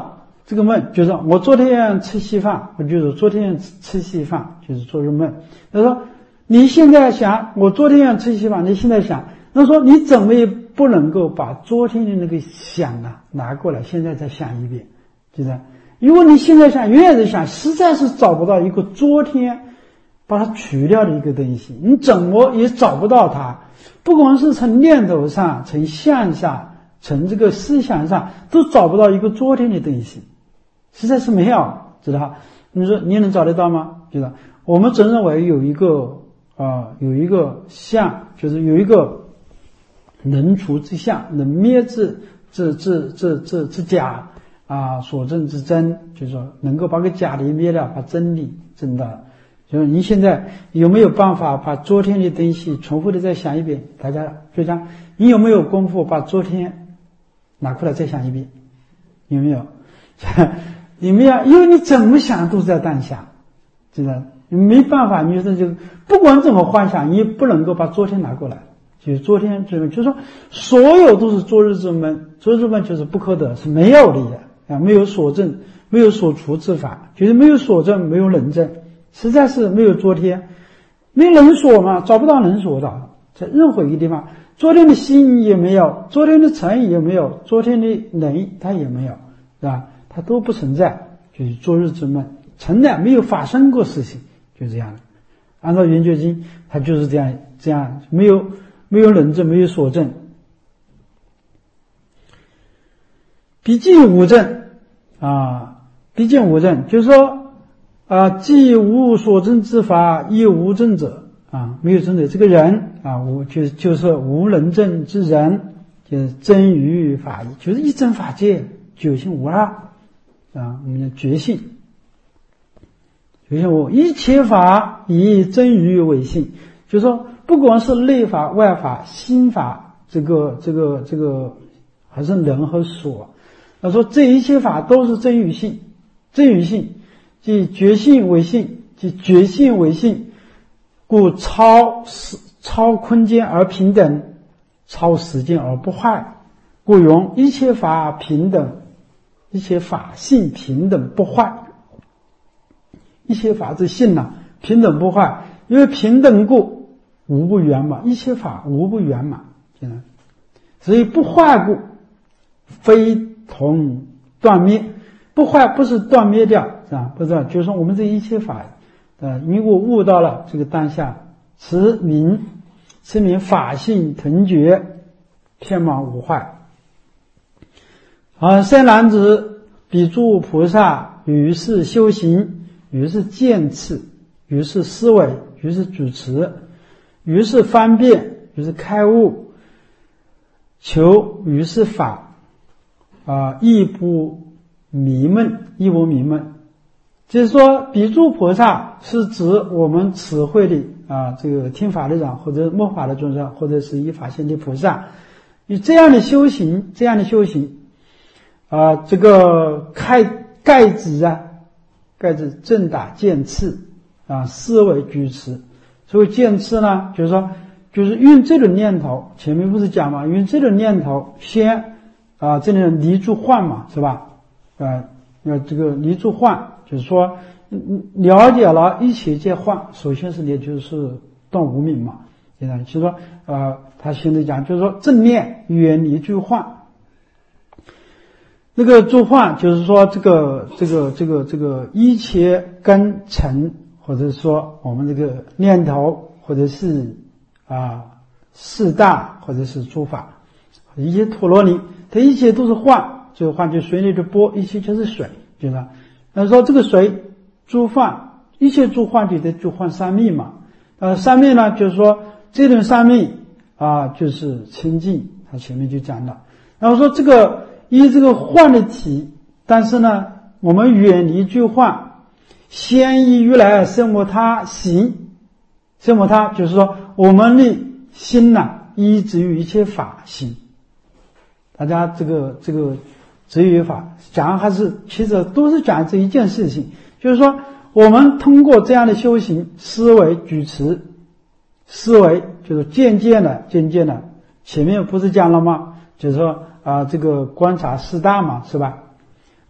这个梦就是我昨天吃稀饭，我就是昨天吃稀饭，就是做日梦。他说你现在想我昨天吃稀饭，你现在想，那说你怎么也不能够把昨天的那个想啊拿过来，现在再想一遍，就是如果你现在想，永远在想，实在是找不到一个昨天把它去掉的一个东西，你怎么也找不到它，不管是从念头上、从相上、从这个思想上，都找不到一个昨天的东西，实在是没有，知道吧？你说你能找得到吗？知道？我们总认为有一个啊、呃，有一个相，就是有一个能除之相，能灭之之之之之之假啊，所证之真，就是说能够把个假理灭了，把真理证到。就是你现在有没有办法把昨天的东西重复的再想一遍？大家就讲，你有没有功夫把昨天拿过来再想一遍？有没有？你没有，因为你怎么想都是在当下，知道？你没办法，你说就不管怎么幻想，你也不能够把昨天拿过来。就是昨天之梦，就是说所有都是昨日之梦，昨日之梦就是不可得，是没有的啊，没有所证，没有所除之法，就是没有所证，没有能证，实在是没有昨天，没能所嘛，找不到能所的，在任何一个地方，昨天的心也没有，昨天的成也没有，昨天的能它也没有，是吧？它都不存在，就是昨日之梦，从来没有发生过事情，就这样的。按照圆觉经，它就是这样，这样没有没有能证，没有所证。毕竟无证啊，毕竟无证，就是说啊，既无所证之法，亦无证者啊，没有证者，这个人啊，无就就是无能证之人，就是真于法义，就是一真法界，觉性无二啊，我们叫觉性。觉性无一切法以真于为性，就是说不管是内法、外法、心法，这个这个这个还是人和所。他说这一切法都是真于性，真于性即觉性为性，即觉性为性，故超超空间而平等，超时间而不坏，故云一切法平等，一切法性平等不坏。一切法之性呢、啊，平等不坏，因为平等故无不圆满，一切法无不圆满，所以不坏故非同断灭，不坏不是断灭掉，是吧？不知道，就是说我们这一切法，呃，如果悟到了这个当下，此名此名法性腾觉，遍满无坏。啊，善男子比诸菩萨于是修行，于是见次，于是思维，于是主持，于是方便，于是开悟，求于是法啊，亦不迷闷，亦不迷闷。就是说比诸菩萨是指我们此会的啊，这个听法的人，或者末法的众生，或者是依法行的菩萨，以这样的修行，这样的修行啊，这个开盖子啊，盖子正打见次啊，思维举持。所谓见次呢，就是说就是用这种念头，前面不是讲嘛，用这种念头先啊，这里离住幻嘛，是吧？啊，要这个离住幻，就是说了解了一切皆幻，首先是也就是断无明嘛。现在就是说呃，他现在讲就是说正念远离住幻。那个住幻就是说这个这个这个这个一切根尘，或者说我们这个念头，或者是啊四大，或者是诸法，一切陀罗尼，它一切都是幻，这个幻就水里的波，一切就是水，对吧？那说这个水诸幻，一切诸幻就得诸幻三昧嘛。呃，三昧呢，就是说这种三昧啊，就是清净，他前面就讲了。然后说这个。依这个幻的体，但是呢，我们远离诸幻，先依如来生摩他行，生摩他就是说我们的心呢、啊，依止于一切法行。大家这个这个止于法讲还是其实都是讲这一件事情，就是说我们通过这样的修行，思维举持，思维就是渐渐的渐渐的，前面不是讲了吗？就是说啊，这个观察四大嘛，是吧？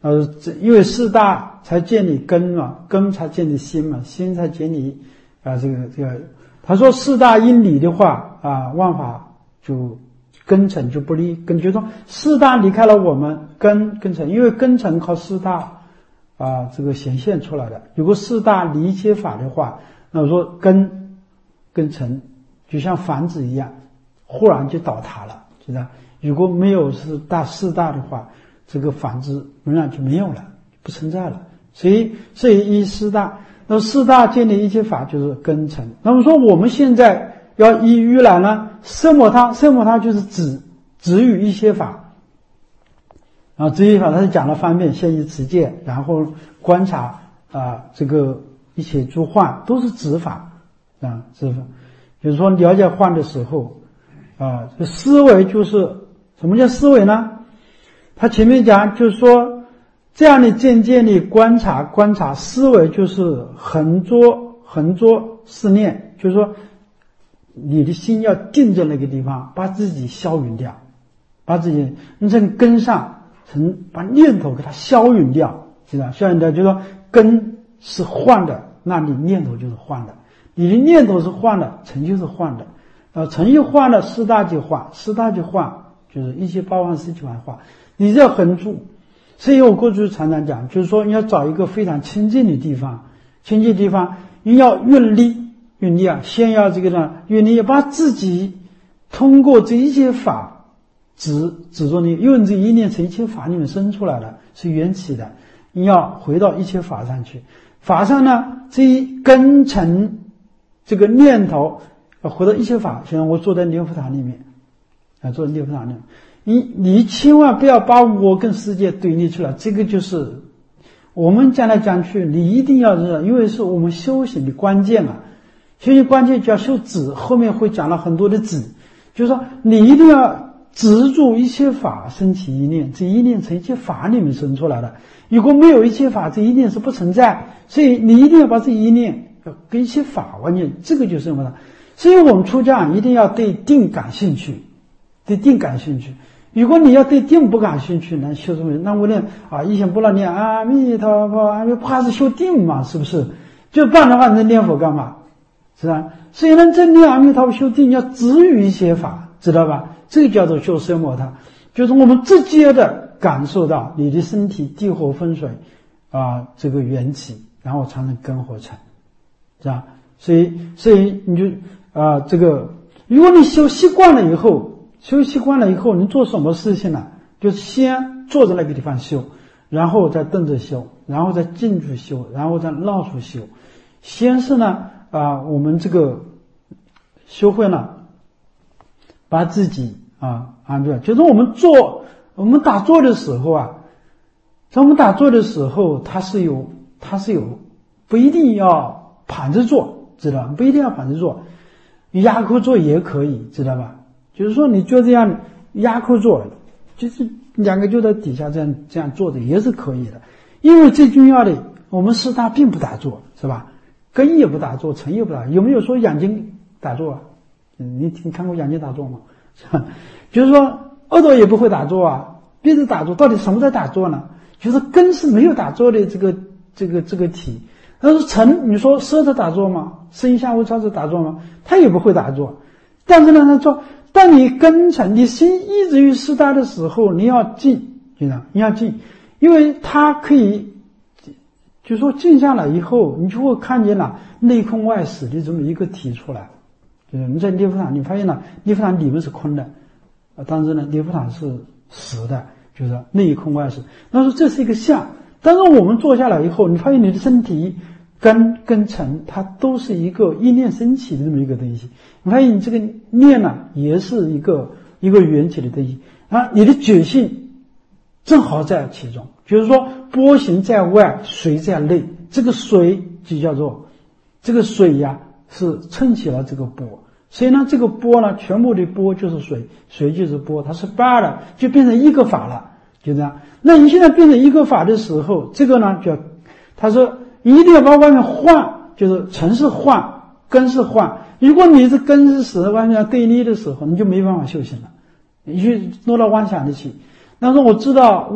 呃，因为四大才建立根嘛，根才建立心嘛，心才建立啊这个这个。他说四大因离的话啊，万法就根尘就不离根，就是说四大离开了我们根根尘，因为根尘靠四大啊这个显现出来的。如果四大离一切法的话，那我说根根尘就像房子一样，忽然就倒塌了，是吧？如果没有四大四大的话，这个房子仍然就没有了，不存在了。所以所以依四大，那四大建立一切法就是根尘。那么说我们现在要依于来呢，色摩他，色摩他就是指指与一些法，啊，指与法它是讲了方面，先依持戒，然后观察啊，这个一切诸幻都是指法啊，指法。比如说了解幻的时候啊，这思维就是什么叫思维呢？他前面讲就是说，这样的渐渐的观察观察，思维就是横着横着思念，就是说你的心要定在那个地方，把自己消匀掉，把自己你从根上从把念头给它消匀掉，知道消匀掉，就是说根是幻的，那你念头就是幻的，你的念头是幻的，尘就是幻的，呃，尘一幻了，四大就幻，四大就幻，就是一切八万四千万幻。你要横住，所以我过去常常讲，就是说你要找一个非常清净的地方，清净的地方你要运力，运力啊，先要这个呢，运力把自己通过这一切法指指着你，因为你这一念从一切法里面生出来的，是缘起的，你要回到一切法上去。法上呢，这一根尘这个念头要回到一切法。现在我坐在念佛堂里面啊，坐在念佛堂里面。你你千万不要把我跟世界对立出来，这个就是我们讲来讲去，你一定要知道，因为是我们修行的关键啊。修行关键就要修止，后面会讲了很多的止，就是说你一定要止住一切法生起一念，这一念从一切法里面生出来的。如果没有一切法，这一念是不存在，所以你一定要把这一念要跟一切法完全，这个就是什么呢？所以我们出家一定要对定感兴趣，对定感兴趣。如果你要对定不感兴趣，那修什么？那我念啊，一心不乱念阿弥陀佛，阿弥怕是修定嘛，是不是？就不然的话，你念佛干嘛？是吧？所以呢，这念阿弥陀佛修定要止于一些法，知道吧？这个叫做修奢摩他，就是我们直接的感受到你的身体地火风水啊，这个缘起，然后才能根合成，是吧？所以，所以你就啊，这个如果你修习惯了以后。修习惯了以后，你做什么事情呢？就是先坐在那个地方修，然后再蹲着修，然后再进去修，然后再绕出修。先是呢，啊，我们这个修会呢，把自己啊安顿，就是我们做我们打坐的时候啊，在我们打坐的时候，它是有它是有不一定要盘着坐，知道吧？不一定要盘着坐，压口坐也可以，知道吧？就是说，你就这样压扣坐，就是两个就在底下这样这样坐着也是可以的。因为最重要的，我们四大并不打坐，是吧？根也不打坐，尘也不打。有没有说眼睛打坐啊？你你看过眼睛打坐吗？是吧？就是说耳朵也不会打坐啊，鼻子打坐，到底什么在打坐呢？就是根是没有打坐的这个这个这个体。但是尘，你说舌头打坐吗？声下无超子打坐吗？它也不会打坐。但是呢，它做。当你根尘，你心一直于四大的时候，你要静，知道？你要静，因为它可以，就说静下来以后，你就会看见了内空外实的这么一个体出来。就是你在涅槃堂，你发现了涅槃堂里面是空的，啊，但是呢，涅槃堂是实的，就是内空外实。那说这是一个相，但是我们坐下来以后，你发现你的身体根跟尘，它都是一个一念升起的这么一个东西。你发现你这个念呢、啊，也是一个一个缘起的东西啊。你的觉性正好在其中，就是说波形在外，水在内。这个水就叫做这个水呀、啊，是撑起了这个波。所以呢，这个波呢，全部的波就是水，水就是波，它是八了，就变成一个法了，就这样。那你现在变成一个法的时候，这个呢，就他说一定要把外面换，就是尘是换，根是换。如果你是根是实，完全对立的时候，你就没办法修行了，你去落到妄想里去。但是我知道外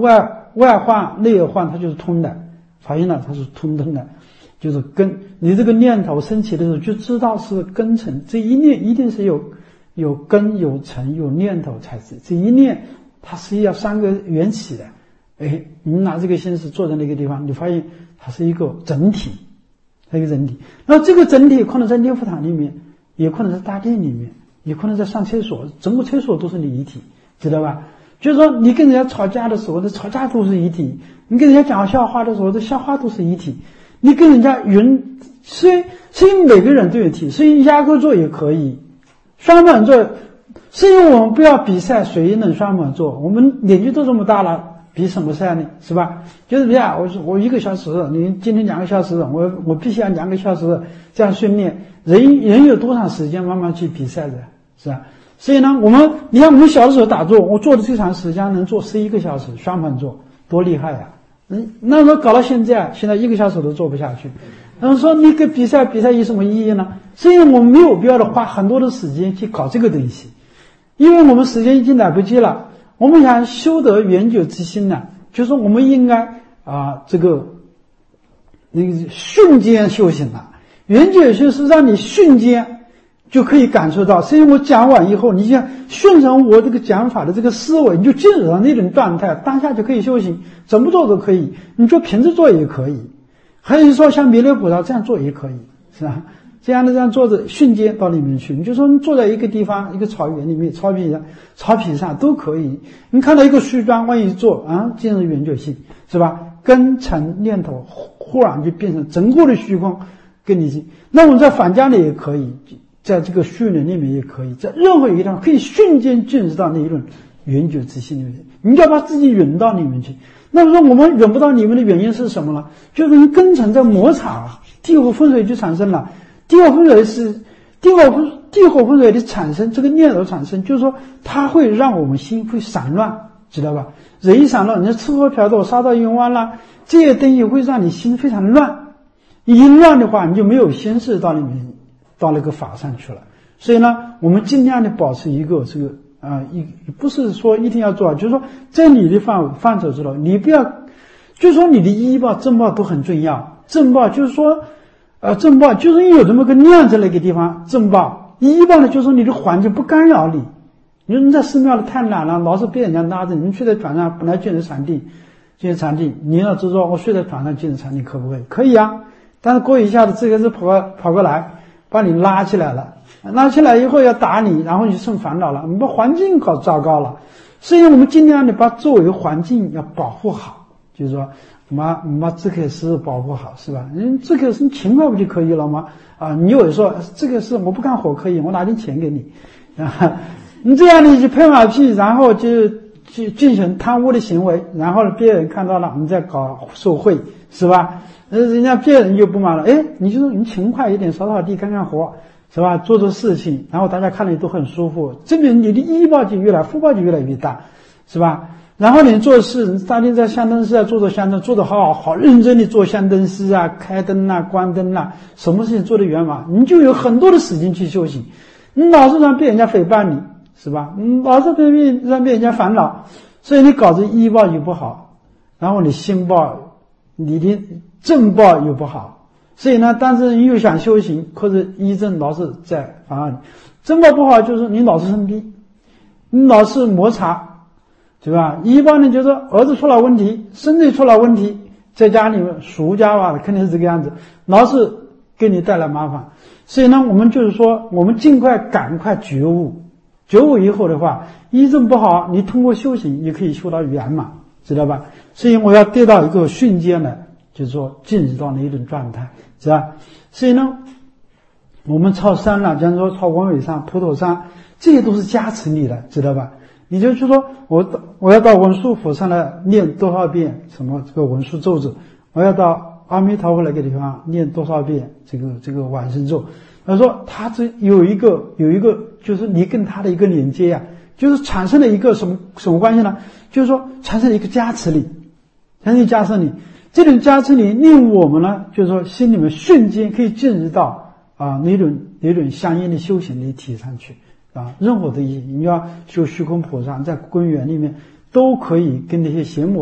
外幻内幻，它就是通的，发现了它是通通的，就是根。你这个念头升起的时候，就知道是根尘，这一念一定是有有根有尘有念头才是，这一念它是要三个缘起的。哎，你拿这个心思坐在那个地方，你发现它是一个整体，它一个整体。那这个整体可能在念佛堂里面，也可能在大殿里面，也可能在上厕所，整个厕所都是你一体，知道吧？就是说你跟人家吵架的时候，这吵架都是一体；你跟人家讲笑话的时候，这笑话都是一体；你跟人家云，所以所以每个人都有体，所以压根坐也可以，双板坐。所以我们不要比赛谁能双板坐，我们年纪都这么大了。比什么赛呢？是吧？就是比啊，我我一个小时，你今天两个小时，我我必须要两个小时这样训练。人人有多长时间慢慢去比赛的，是吧？所以呢，我们你看我们小的时候打坐，我做的最长时间能做十一个小时双盘坐，多厉害呀！嗯，那时候搞到现在，现在一个小时都做不下去。然后说你跟比赛比赛有什么意义呢？所以我们没有必要的花很多的时间去搞这个东西，因为我们时间已经来不及了。我们想修得圆久之心呢，就是我们应该啊，这个那个瞬间修行了。圆久修是让你瞬间就可以感受到，所以我讲完以后，你想顺承我这个讲法的这个思维，你就进入到那种状态，当下就可以修行，怎么做都可以，你做平时做也可以，还有说像弥勒菩萨这样做也可以，是吧？这样的这样坐着瞬间到里面去，你就说你坐在一个地方，一个草原里面，草皮上，草皮上都可以。你看到一个树桩往一坐啊，进入圆觉性，是吧？根尘念头忽然就变成整个的虚空跟你去。那我们在凡家里也可以，在这个虚人里面也可以，在任何一个地方可以瞬间进入到那一种圆觉之心里面。你要把自己引到里面去。那么说我们引不到里面的原因是什么呢？就是你根尘在摩擦，地火风水就产生了。地火风水是地火风地火风水的产生，这个念头产生，就是说它会让我们心会散乱，知道吧？人一散乱，你吃喝嫖赌杀盗淫妄啦，这些东西会让你心非常乱。一乱的话，你就没有心事到里面，到那个法上去了。所以呢，我们尽量的保持一个这个啊、呃，一不是说一定要做，就是说在你的范范畴之内，你不要，就是说你的依报正报都很重要。正报就是说。呃，正报就是有这么个量在那个地方，正报依报呢，就是说你的环境不干扰你。你说你在寺庙里太懒了，老是被人家拉着，你睡在床上，本来进入禅定，进入禅定，你要知道我睡在床上进入禅定可不可以？可以啊，但是过一下子这个是跑过跑过来把你拉起来了，拉起来以后要打你，然后你生烦恼了，你把环境搞糟糕了。所以我们尽量的把周围环境要保护好，就是说。把把这个事保护好，是吧？嗯，这个是勤快不就可以了吗？啊，你有说这个事我不干活可以，我拿点钱给你，啊，你这样你就拍马屁，然后就去进行贪污的行为，然后别人看到了你在搞受贿，是吧？呃，人家别人就不满了，哎，你就说你勤快一点，扫扫地，干干活，是吧？做做事情，然后大家看了都很舒服，证明你的依报就越来福报就越来越大，是吧？然后你做事，大天在香灯师啊，做做香灯，做得好好认真的做香灯师啊，开灯啊，关灯啊，什么事情做得圆满，你就有很多的时间去修行。你老是让被人家诽谤你，是吧？你老是被让被人家烦恼，所以你搞这依报又不好，然后你心报，你的正报又不好，所以呢，但是你又想修行，可是依正老是在妨碍你。正报不好就是你老是生病，你老是摩擦。对吧？一般呢，就是儿子出了问题，孙子出了问题，在家里面俗家吧，肯定是这个样子，老是给你带来麻烦。所以呢，我们就是说，我们尽快赶快觉悟，觉悟以后的话，医正不好，你通过修行也可以修到圆满，知道吧？所以我要得到一个瞬间的，就是说进入到那一种状态，是吧？所以呢，我们抄山了，比方说抄文尾山、普陀山，这些都是加持你的，知道吧？你就说我我要到文殊府上来念多少遍什么这个文殊咒子，我要到阿弥陀佛那个地方念多少遍这个这个往生咒。他说他这有一个有一个就是你跟他的一个连接呀、啊，就是产生了一个什么什么关系呢？就是说产生了一个加持力，产生一个加持力，这种加持力令我们呢，就是说心里面瞬间可以进入到啊那种那种相应的修行的体上去。啊，任何的你要修虚空菩萨，在公园里面都可以跟那些邪魔都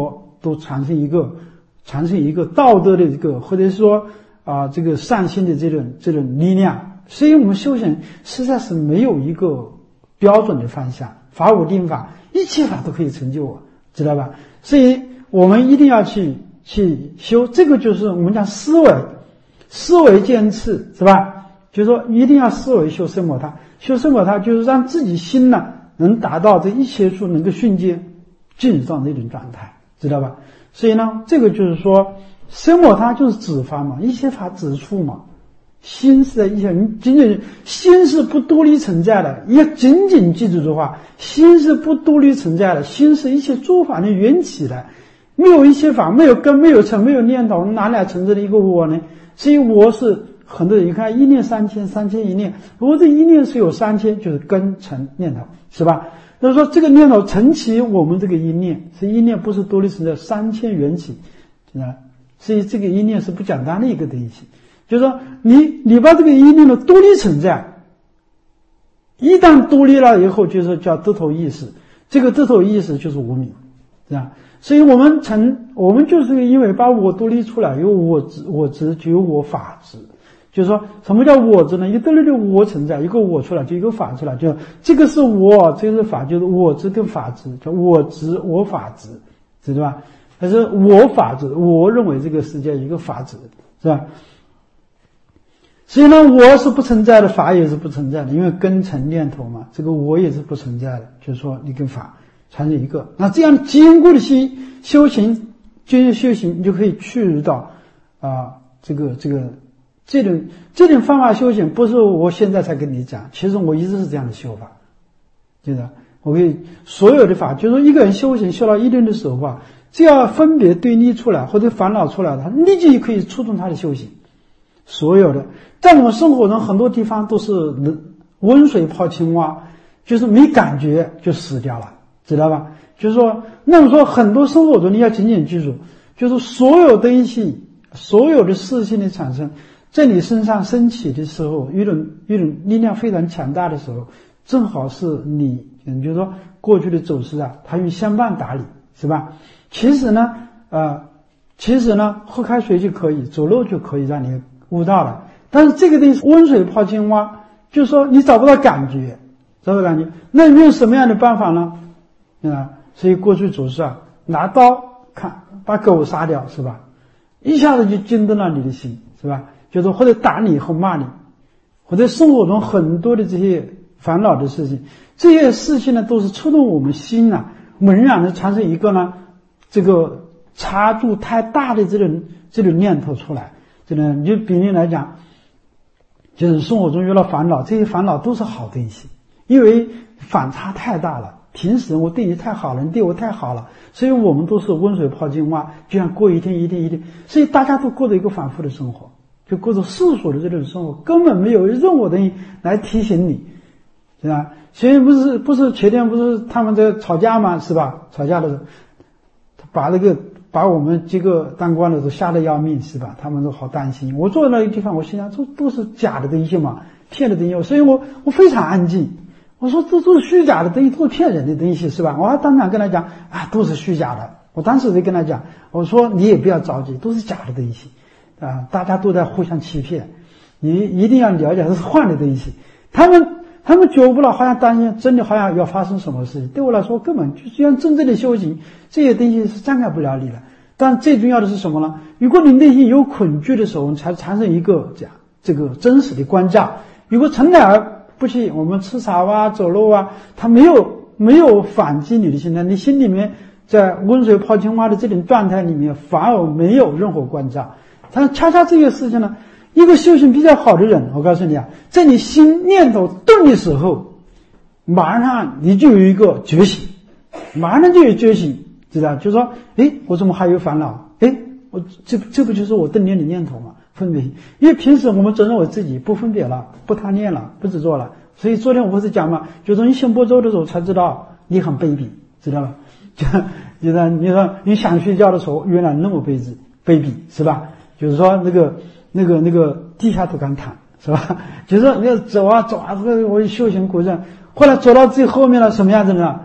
都产生一个产生一个道德的一个，或者是说啊这个善心的这种这种力量。所以我们修行实在是没有一个标准的方向，法无定法，一切法都可以成就我，知道吧？所以我们一定要去去修，这个就是我们讲思维，思维渐次，是吧？就是说一定要思维修奢摩他，修奢摩他就是让自己心呢能达到这一切处能够瞬间进入到那种状态，知道吧？所以呢，这个就是说奢摩他就是指法嘛，一切法指处嘛。心是在一切，你仅仅心是不独立存在的，也仅仅记住这话，心是不独立存在的，心是一切诸法的缘起的，没有一切法，没有根，没有尘，没有念头，哪来存在的一个我呢？所以我是很多人，你看一念三千，三千一念，如果这一念是有三千，就是根尘念头，是吧？就是说这个念头成其我们这个一念，是一念不是独立存在，三千缘起，知道吧？所以这个一念是不简单的一个东西。就是说你你把这个一念的独立存在，一旦独立了以后，就是叫得头意识，这个得头意识就是无明，是吧？所以我们成我们就是因为把我独立出来，有我执我执就有我法执，就是说什么叫我执呢？一独立的我存在，一个我出来就一个法出来，就这个是我，这个是法，就是我执跟法执，叫我执我法执，知道吧？但是我法执，我认为这个世界一个法执，是吧？所以呢，我是不存在的，法也是不存在的，因为根尘念头嘛，这个我也是不存在的。就是说，你跟法产生一个，那这样坚固的修修行，就是修行，你就可以去入到啊，这个这个这种这种方法修行，不是我现在才跟你讲，其实我一直是这样的修法，对的。我可以所有的法，就是说一个人修行修到一定的时候啊，只要分别对立出来或者烦恼出来，他立即可以触动他的修行。所有的，在我们生活中很多地方都是温水泡青蛙，就是没感觉就死掉了，知道吧？就是说，那么说很多生活中你要紧紧记住，就是所有东西，所有的事情的产生，在你身上升起的时候，一种一种力量非常强大的时候，正好是你，也就是说过去的走势啊，它用相伴打理，是吧？其实呢，呃，其实呢，喝开水就可以，走路就可以让你悟到了，但是这个东西温水泡青蛙，就是说你找不到感觉，找不到感觉，那你用什么样的办法呢？啊，所以过去祖师啊，拿刀看把狗杀掉，是吧？一下子就惊动了你的心，是吧？就是或者打你或骂你，或者生活中很多的这些烦恼的事情，这些事情呢，都是触动我们心啊，猛然的产生一个呢，这个插住太大的这种这种念头出来。这个你就比例来讲，就是生活中遇到烦恼，这些烦恼都是好东西，因为反差太大了。平时我对你太好了，你对我太好了，所以我们都是温水泡青蛙，就像过一天一天一天，所以大家都过着一个反复的生活，就过着世俗的这种生活，根本没有任何东西来提醒你，是吧？所以不是不是前天不是他们在吵架吗？是吧？吵架的时候，他把那个。把我们几个当官的都吓得要命，是吧？他们都好担心。我坐在那个地方，我心想，这都是假的东西嘛，骗的东西。所以我我非常安静。我说这都是虚假的东西，都是骗人的东西，是吧？我还当场跟他讲啊，都是虚假的。我当时就跟他讲，我说你也不要着急，都是假的东西啊，大家都在互相欺骗，你一定要了解这是幻的东西。他们他们觉悟不了，好像担心真的好像要发生什么事情。对我来说，根本就像真正的修行，这些东西是障碍不了你的。但最重要的是什么呢？如果你内心有恐惧的时候，才产生一个这样这个真实的关照。如果从来不去我们吃茶啊、走路啊，它没有没有反击你的心态，你心里面在温水泡青蛙的这种状态里面，反而没有任何关照。但恰恰这个事情呢，一个修行比较好的人，我告诉你啊，在你心念头动的时候，马上你就有一个觉醒，马上就有觉醒。知道，就说，诶，我怎么还有烦恼？诶，我这这不就是我动念的念头吗？分别，因为平时我们总认为自己不分别了，不贪念了，不执着了，所以昨天我不是讲嘛，就是你醒波州的时候才知道你很卑鄙，知道吧？就就说你说你想睡觉的时候，原来那么卑鄙，卑鄙是吧？就是说那个那个那个地下都敢躺，是吧？就是说你要走啊走啊，这个我修行过程，后来走到最后面了，什么样子呢？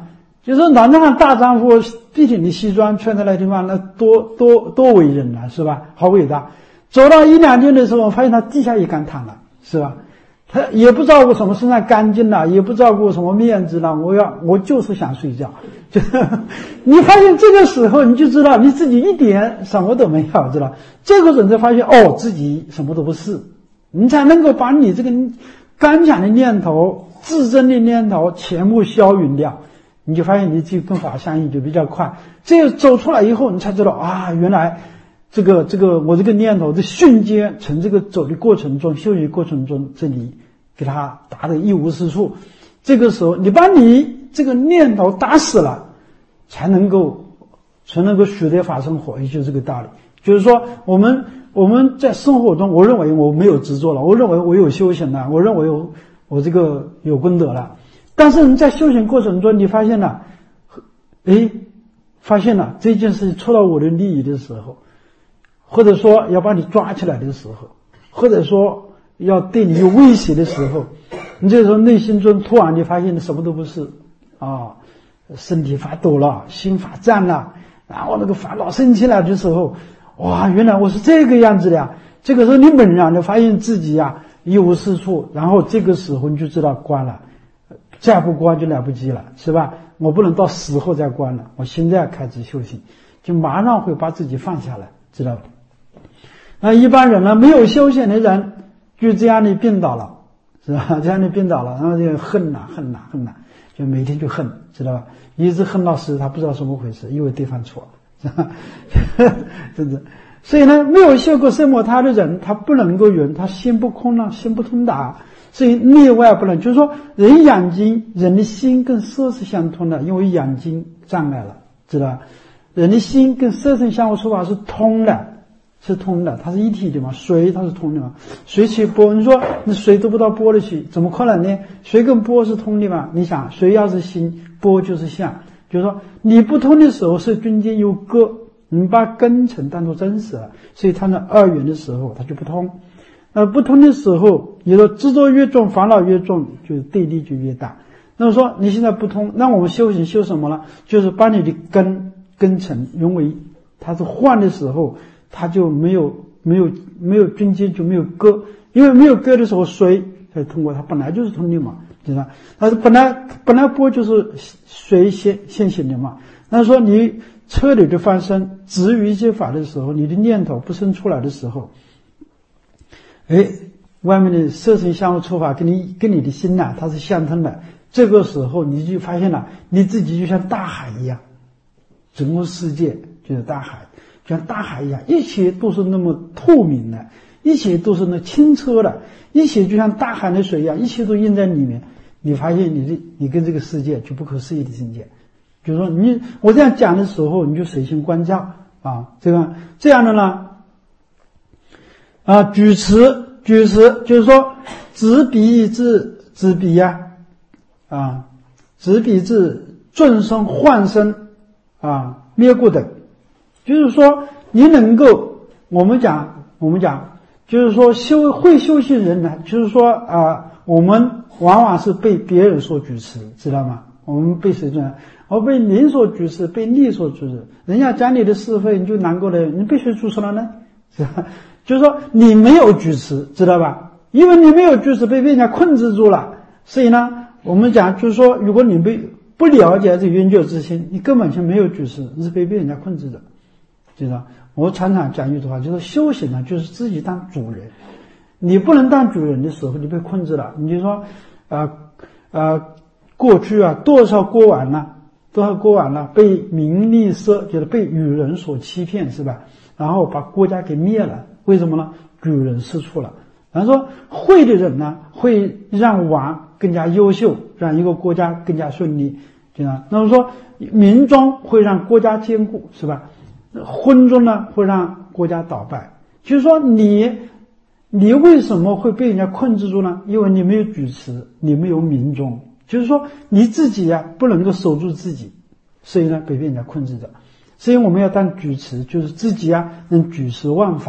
就是说哪让大丈夫笔挺的西装穿在那地方，那多多多为人了，是吧？好伟大。走到一两天的时候，发现他地下一干躺了，是吧？他也不照顾什么身上干净了，也不照顾什么面子了，我要我就是想睡觉。就你发现这个时候，你就知道你自己一点什么都没有，知道？这个人才发现哦，自己什么都不是，你才能够把你这个刚强的念头、自尊的念头全部消匀掉，你就发现你自己跟法相应就比较快。这走出来以后，你才知道啊，原来这个这个我这个念头的瞬间，从这个走的过程中、修行过程中，这里给它打得一无是处。这个时候，你把你这个念头打死了，才能够才能够取得法生活，也就是这个道理。就是说，我们我们在生活中，我认为我没有执着了，我认为我有修行了，我认为我我这个有功德了。但是你在修行过程中，你发现了，诶，发现了这件事情触到我的利益的时候，或者说要把你抓起来的时候，或者说要对你有威胁的时候，你这时候内心中突然你发现你什么都不是啊，身体发抖了，心发战了，然后那个烦恼生气了的时候，哇，原来我是这个样子的呀！这个时候你猛然的发现自己呀一无是处，然后这个时候你就知道关了，再不关就来不及了，是吧？我不能到死后再关了，我现在开始修行，就马上会把自己放下来，知道吧？那一般人呢，没有修行的人就这样的病倒了，是吧？这样的病倒了，然后就恨呐恨呐恨呐，就每天就恨，知道吧？一直恨到死，他不知道什么回事，因为对方错了，是吧？真的。所以呢，没有修过奢摩他的人，他不能够圆，他心不空了，心不通达，所以内外不能。就是说，人眼睛，人的心跟色是相通的，因为眼睛障碍了，知道吧？人的心跟色身相互说法是通的。是通的，它是一体的嘛，水它是通的嘛，水起波，你说那水都不到波的去，怎么可能呢？水跟波是通的嘛？你想，水要是心，波就是相，就是说你不通的时候是中间有隔，你把根尘当作真实了，所以它那二元的时候它就不通。那不通的时候，你说执着越重，烦恼越重，就对立就越大。那么说你现在不通，那我们修行修什么呢？就是把你的根根尘，因为它是换的时候。它就没有没有没有中间就没有割，因为没有割的时候水才通过，它本来就是通的嘛，对吧？它是本来本来波就是水先先行的嘛。那说你彻底的翻身，执于一切法的时候，你的念头不生出来的时候，哎，外面的色身相互触法跟你跟你的心呐、啊，它是相通的。这个时候你就发现了，你自己就像大海一样，整个世界就是大海。就像大海一样，一切都是那么透明的，一切都是那清澈的，一切就像大海的水一样，一切都印在里面。你发现你的你跟这个世界就不可思议的境界。就是说你我这样讲的时候，你就随心观照啊，这个这样的呢啊，举持举持就是说执彼至执彼呀啊，执彼至众生幻生啊灭故等。就是说，你能够，我们讲，我们讲，就是说修会修行人呢，就是说啊、呃，我们往往是被别人所举持，知道吗？我们被谁举？我被您所举持，被利所举持。人家讲你的是非，你就难过了，你被谁举持了呢？是吧？就是说你没有举持，知道吧？因为你没有举持，被人家控制住了。所以呢，我们讲就是说，如果你被不了解这圆觉之心，你根本就没有举持，你是被别人家控制的。就是我常常讲一句话，就是修行呢，就是自己当主人。你不能当主人的时候，你被控制了。你就说，呃呃，过去啊，多少国王呢？多少国王呢？被名利色，就是被与人所欺骗，是吧？然后把国家给灭了。为什么呢？举人失处了。然后说，会的人呢，会让王更加优秀，让一个国家更加顺利，对吧？那么说，民众会让国家坚固，是吧？昏中呢会让国家倒败，就是说你你为什么会被人家控制住呢？因为你没有举持，你没有民众，就是说你自己呀、啊、不能够守住自己，所以呢被别人家控制着。所以我们要当举持，就是自己啊能举持万法，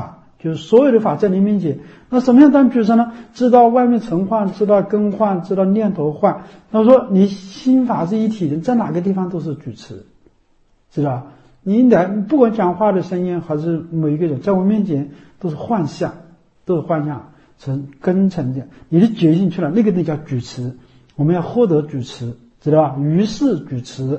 就是所有的法在你面前。那什么样当举持呢？知道外面尘幻，知道根幻，知道念头幻。他说你心法是一体的，在哪个地方都是举持，知道吧？你来不管讲话的声音还是每一个人，在我面前都是幻象，都是幻象成根成的。你的觉性去了，那个那叫举持。我们要获得举持，知道吧？于是举持。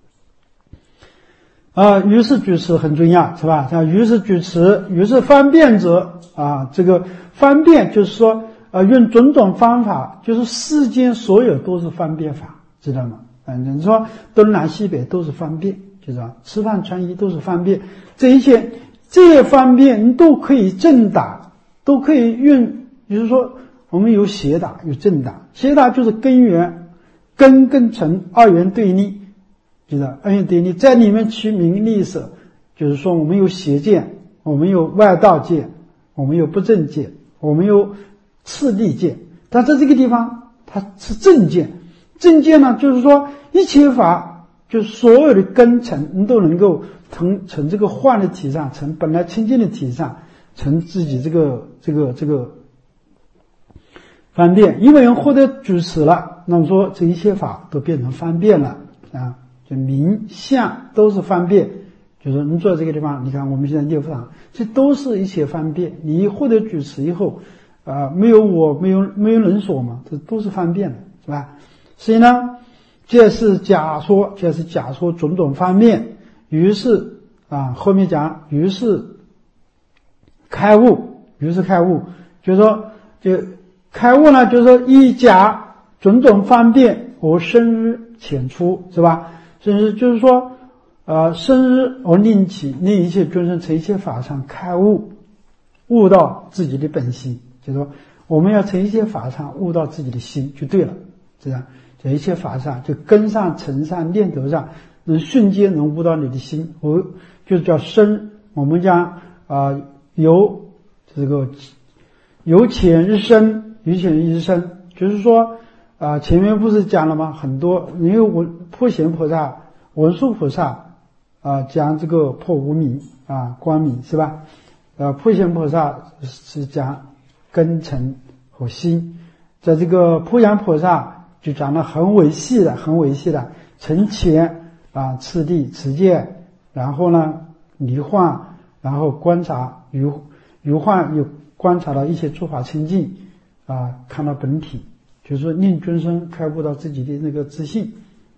啊，于是举持很重要，是吧？像于是举持，于是方便者啊，这个方便就是说，呃，用种种方法，就是世间所有都是方便法，知道吗？嗯，你说东南西北都是方便，知道吧？吃饭穿衣都是方便，这一切这些方便你都可以正打，都可以用，比如说我们有邪打，有正打，邪打就是根源，根跟尘二元对立。知道二元对立，在里面取名利舍，就是说我们有邪见，我们有外道见，我们有不正见，我们有次第见，但在这个地方它是正见。正见呢，就是说一切法，就是所有的根尘，你都能够从从这个幻的体上，从本来清净的体上，从自己这个这个这个方便。因为人获得主持了，那么说这一切法都变成方便了啊。就名相都是方便，就是你坐在这个地方，你看我们现在念佛堂，这都是一切方便。你获得举持以后，啊、呃，没有我，没有没有人所嘛，这都是方便的，是吧？所以呢，这是假说，这是假说种种方面。于是啊，后面讲，于是开悟，于是开悟，就是说，就开悟呢，就是说以假种种方便而深入浅出，是吧？甚至就是说，呃，生日而令起，令一切众生从一切法上开悟，悟到自己的本心。就是说，我们要从一切法上悟到自己的心，就对了。这样，在一切法上，就根上、尘上、念头上，能瞬间能悟到你的心，我就叫生。我们讲啊、呃，由这个由浅入深，由浅入深，就是说。啊，前面不是讲了吗？很多，因为文普贤菩萨、文殊菩萨啊，讲这个破无明啊，光明是吧？呃，普贤菩萨是讲根尘和心，在这个普贤菩萨就讲了很维系的、很维系的从前啊，次第、持戒，然后呢离幻，然后观察于于幻，又观察到一切诸法清净啊，看到本体。就是说令众生开悟到自己的那个自信，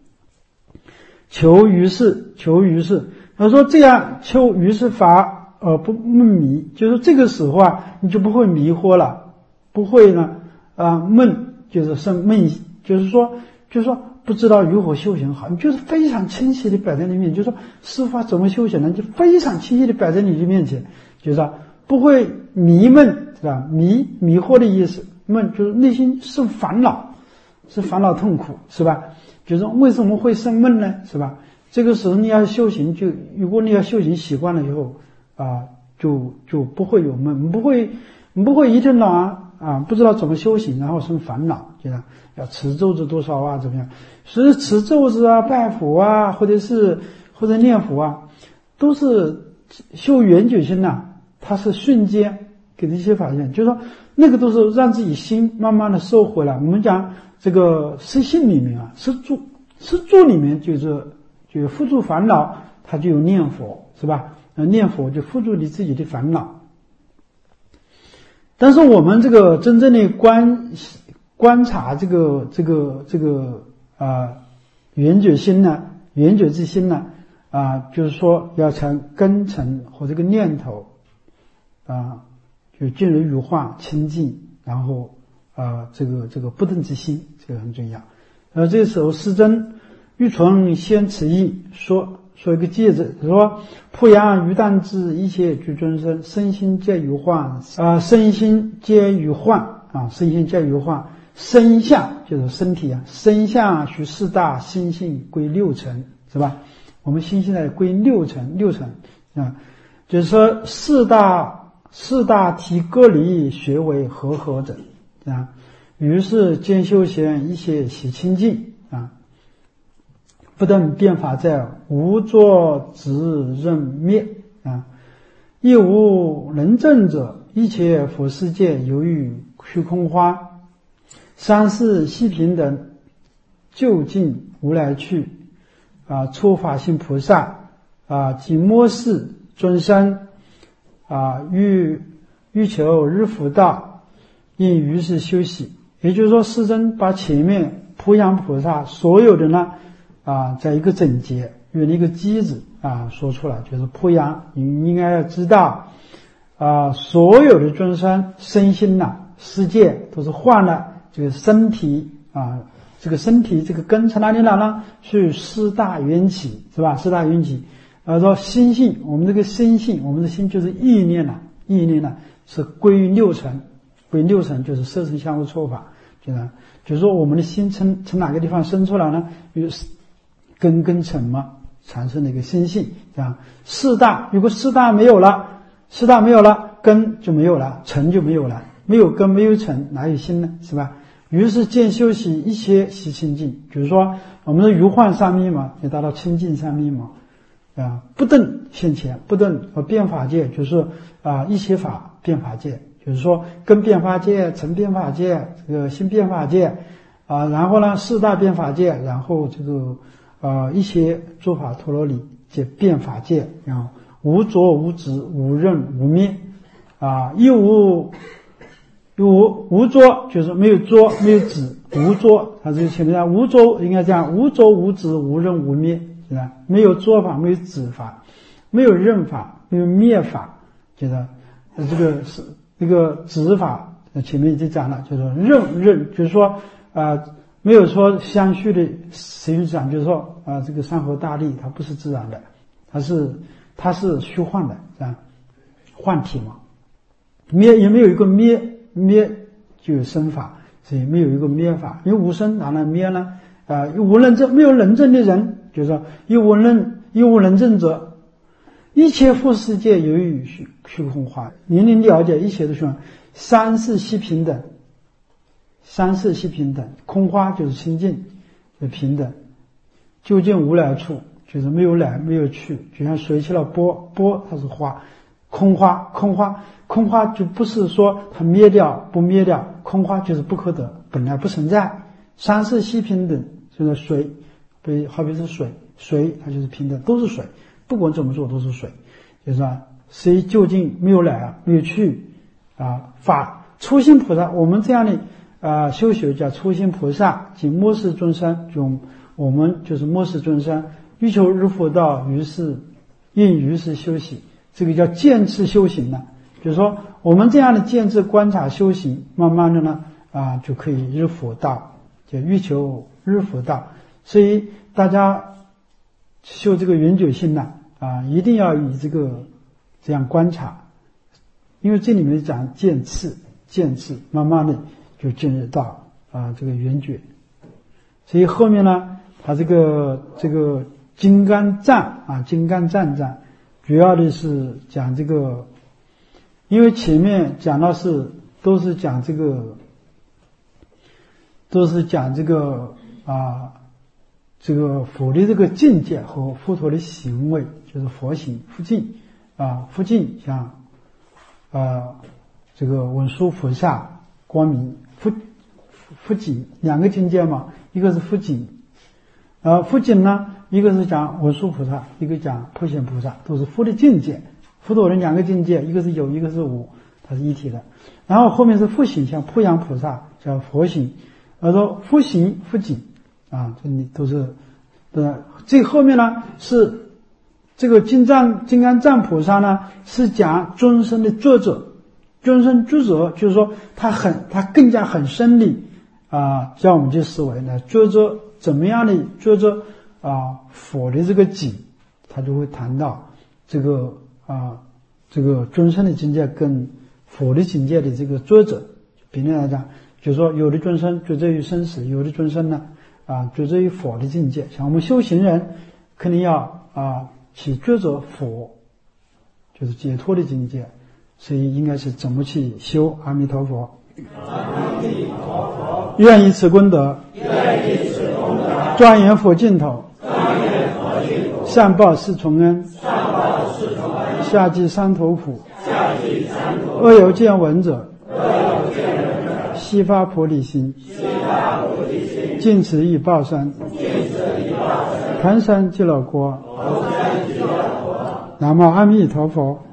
求于是，求于是。他说这样求于是法而不梦迷，就是这个时候啊，你就不会迷惑了，不会呢啊梦，就是生梦，就是说就是说不知道如何修行好，你就是非常清晰的摆在你面前，就是说师父怎么修行呢？就非常清晰的摆在你的面前，就是说不会迷闷，是吧？迷迷惑的意思。梦就是内心是烦恼，是烦恼痛苦，是吧？就是为什么会生闷呢？是吧？这个时候你要修行，就如果你要修行习惯了以后啊，就就不会有闷，不会不会一天到晚啊不知道怎么修行，然后生烦恼，觉得要持咒子多少啊，怎么样？所以持咒子啊、拜佛啊，或者是或者念佛啊，都是修缘觉心呐，它是瞬间给这些法现，就是说。那个都是让自己心慢慢的收回来。我们讲这个实性里面啊，实住实住里面就是就付诸烦恼，它就有念佛，是吧？念佛就付诸你自己的烦恼。但是我们这个真正的观观察这个这个这个啊缘觉心呢，缘觉之心呢啊，就是说要从根尘和这个念头啊。就进入于化清净，然后啊、呃，这个这个不动之心，这个很重要。呃，这时候师尊欲从先持意说说一个戒指，说普扬于当知一切具众生，身心皆于幻啊，身心皆于幻啊，身心皆于幻。身相就是身体啊，身相许四大，心性归六层，是吧？我们心现在归六层，六层啊，就是说四大。四大体各离，学为和合者啊。于是见修贤一切喜清净啊，不等变法在，无作执任灭啊。 亦无能证者，一切佛世界由于虚空花，三世细平等，究竟无来去啊，初法性菩萨啊，及末世尊生啊，欲欲求日福道，应于是修习。也就是说，世尊把前面普扬菩萨所有的呢啊，在一个整节用一个机子啊说出来，就是普扬，你应该要知道啊，所有的众生身心呐、啊，世界都是换了这个身体啊，这个身体这个根从哪里来呢？是四大缘起，是吧？四大缘起。呃，说心性，我们这个心性，我们的心就是意念呐、啊，意念呢、啊、是归于六尘，归六尘就是色声香味触法，就是就是说我们的心从从哪个地方生出来呢？有根跟尘嘛，产生的一个心性，这样四大，如果四大没有了，四大没有了，根就没有了，尘就没有了，没有根没有尘，哪有心呢？是吧？于是见修习一切习清净，比如说我们的如幻三昧嘛，也达到清净三昧嘛。啊，不等现前，不等和变法界，就是啊一切法变法界，就是说根变法界、尘变法界、这个心变法界啊，然后呢四大变法界，然后这个呃一些诸法陀罗尼即变法界，然后无着无执无任无灭啊，亦无无无着，就是没有着没有执，无着，它就前面讲无着，应该讲无着无执无任无灭。没有做法，没有止法，没有任法，没有灭法，就是这个是这个止法，前面已经讲了，就是任任，就是说啊、呃，没有说相续的实际上就是说啊、呃，这个山河大地它不是自然的，它是它是虚幻的，这样幻体嘛。灭也没有一个灭，灭就有生法，所以没有一个灭法，因为无生哪能灭呢？啊、呃，无能证，没有能证的人。就是说，一无能一无能证者，一切佛世界由于虚虚空化。您能了解一切的说，三世悉平等，三世悉平等，空花就是清净，就平等，究竟无来处，就是没有来没有去，就像水起了波，波它是花，空花空花空花就不是说它灭掉不灭掉，空花就是不可得，本来不存在。三世悉平等，就是水。对，好比是水，水它就是平等，都是水，不管怎么做都是水，就是说，谁究竟没有来啊，没有去啊？法初心菩萨，我们这样的啊修学叫初心菩萨及末世众生，就我们就是末世众生，欲求日佛道，于是应于是修习，这个叫渐次修行呢。就是说，我们这样的渐次观察修行，慢慢的呢啊就可以日佛道，就欲求日佛道。所以大家修这个圆觉性呢，啊，一定要以这个这样观察，因为这里面讲渐次，渐次，慢慢的就进入到啊这个圆觉。所以后面呢，他这个这个金刚赞啊，金刚赞赞，主要的是讲这个，因为前面讲到是都是讲这个，都是讲这个啊。这个佛的这个境界和佛陀的行为，就是佛行佛境啊，佛境像啊这个文殊菩萨光明佛佛境两个境界嘛，一个是佛境，啊佛境呢，一个是讲文殊菩萨，一个讲普贤菩萨，都是佛的境界。佛陀的两个境界，一个是有，一个是无，它是一体的。然后后面是佛行，像普扬菩萨叫佛行，而说佛行佛境。啊，这里都是，对，最后面呢是这个金藏金刚藏菩萨呢是讲众生的作者，众生作者就是说他很他更加很深理啊，教我们去思维呢，作者怎么样的作者啊佛的这个境，他就会谈到这个啊这个众生的境界跟佛的境界的这个作者，比例来讲，就是说有的众生作者于生死，有的众生呢。啊，作者于佛的境界，像我们修行人肯定要啊去作者佛，就是解脱的境界，所以应该是怎么去修？阿弥陀佛。阿弥陀佛。愿以此功德，愿以此功德，庄严佛净土，庄严佛净土，善报四重恩，善报四重恩， 下济三途苦，恶有见闻者，悉发菩提心，尽此一报身，谈三极乐国。南无阿弥陀佛。